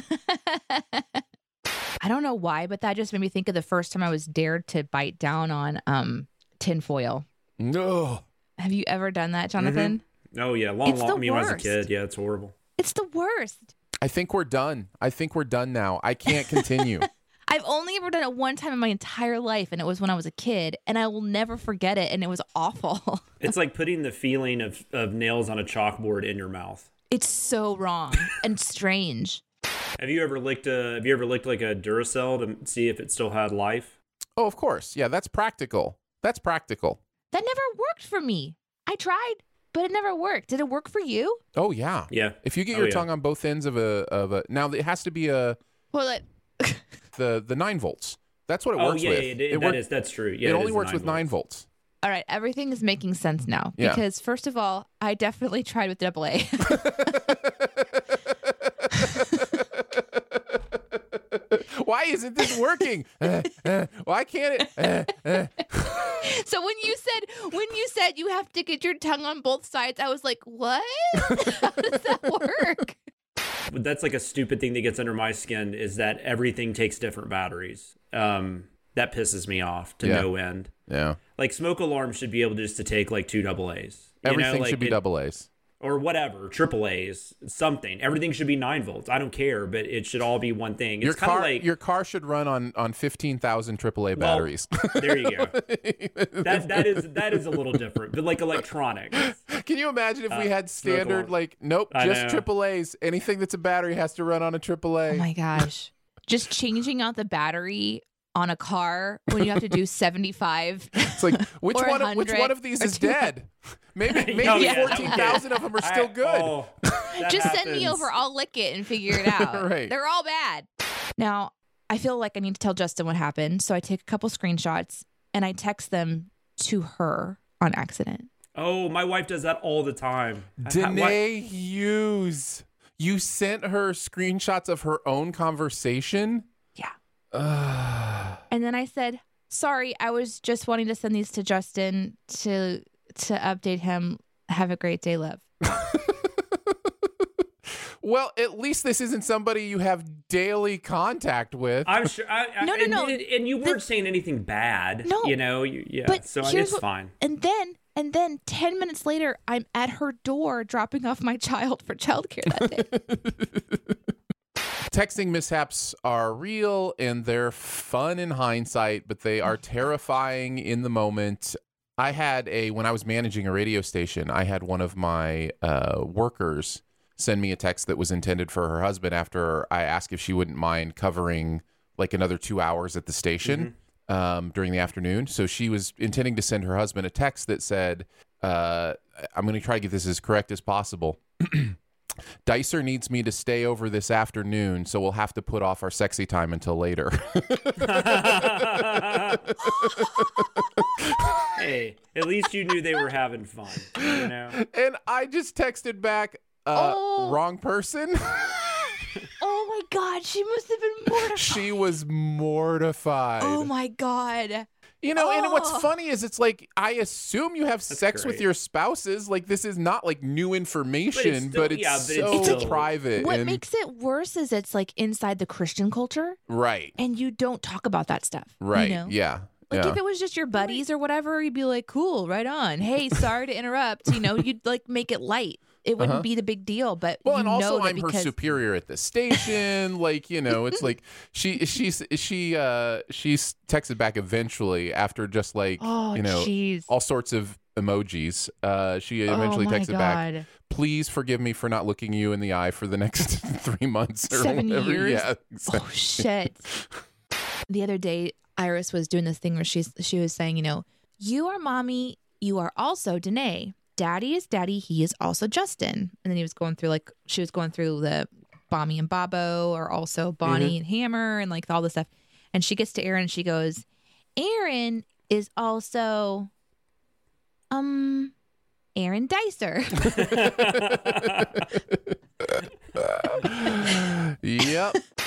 I don't know why, but that just made me think of the first time I was dared to bite down on tinfoil. No. Have you ever done that, Jonathan? Oh yeah, It's long. the I mean, when I was a worst. kid, yeah, it's horrible. It's the worst. I think we're done. now. I can't continue. I've only ever done it one time in my entire life, and it was when I was a kid, and I will never forget it, and it was awful. It's like putting the feeling of nails on a chalkboard in your mouth. It's so wrong and strange. Have you ever licked like a Duracell to see if it still had life? Oh, of course. Yeah, that's practical. That never worked for me. I tried, but it never worked. Did it work for you? Oh yeah. Yeah. If you get Oh, your yeah. tongue on both ends of a now it has to be Well, the 9 volts. That's what it Oh works yeah, with. yeah, that's true. Yeah, it is only works 9 with 9 volts. all right, everything is making sense now. Yeah. Because first of all, I definitely tried with AA. Why isn't this working? Why can't it? So when you said you have to get your tongue on both sides, I was like, what? How does that work? But that's like a stupid thing that gets under my skin is that everything takes different batteries. That pisses me off to no end. Yeah. Like smoke alarm should be able just to take like 2 AA's. Everything should be double A's. Or whatever, triple A's, something. Everything should be 9 volts. I don't care, but it should all be one thing. It's kind of like Your car should run on 15,000 AAA batteries. There you go. That is a little different, but like electronics. Can you imagine if we had smoke standard alarm. nope, I just know. AAA's. Anything that's a battery has to run on a AAA. Oh my gosh. Just changing out the battery on a car when you have to do 75. It's like which Or one 100 of these or is 200. dead? Maybe Oh, yeah. 14,000 of them are still good. Oh, that Just send me happens. over. I'll lick it and figure it out. Right. They're all bad. Now, I feel like I need to tell Justin what happened. So I take a couple screenshots and I text them to her on accident. Oh, my wife does that all the time. Danae Hughes. You sent her screenshots of her own conversation? Yeah. And then I said, sorry, I was just wanting to send these to Justin to update him. Have a great day, love. Well, at least this isn't somebody you have daily contact with. I'm sure. No. And you weren't saying anything bad. No. You know. Yeah. But So here's it's what- fine. And then 10 minutes later, I'm at her door dropping off my child for childcare that day. Texting mishaps are real and they're fun in hindsight, but they are terrifying in the moment. When I was managing a radio station, I had one of my workers send me a text that was intended for her husband after I asked if she wouldn't mind covering like another 2 hours at the station during the afternoon. So she was intending to send her husband a text that said, I'm going to try to get this as correct as possible. Dicer needs me to stay over this afternoon, so we'll have to put off our sexy time until later. Hey, at least you knew they were having fun. You know. And I just texted back, wrong person. Oh my God, she must have been mortified. She was mortified. Oh my God. You know, and what's Oh. funny is it's like, I assume you have sex with great. your spouses. Like, this is not like new information, but it's, so still- private. What and, makes it worse is it's like inside the Christian culture right, and you don't talk about that stuff. right, You know? yeah. Like Like if it was just your buddies or whatever, you'd be like, cool, right on. Hey, sorry to interrupt. You'd like make it light. It wouldn't be the big deal. But and also I'm because... her superior at the station. Like, it's like she texted back eventually after just like all sorts of emojis. She eventually texted back, please forgive me for not looking you in the eye for the next 3 months or 7 whatever. years. Yeah, exactly. Oh shit. The other day Iris was doing this thing where she was saying, you are mommy, you are also Danae. Daddy is daddy, he is also Justin. And then she was going through the Bommy and Bobo are also Bonnie and Hammer and like all this stuff. And she gets to Aaron and she goes, Aaron is also Aaron Dicer. Yep.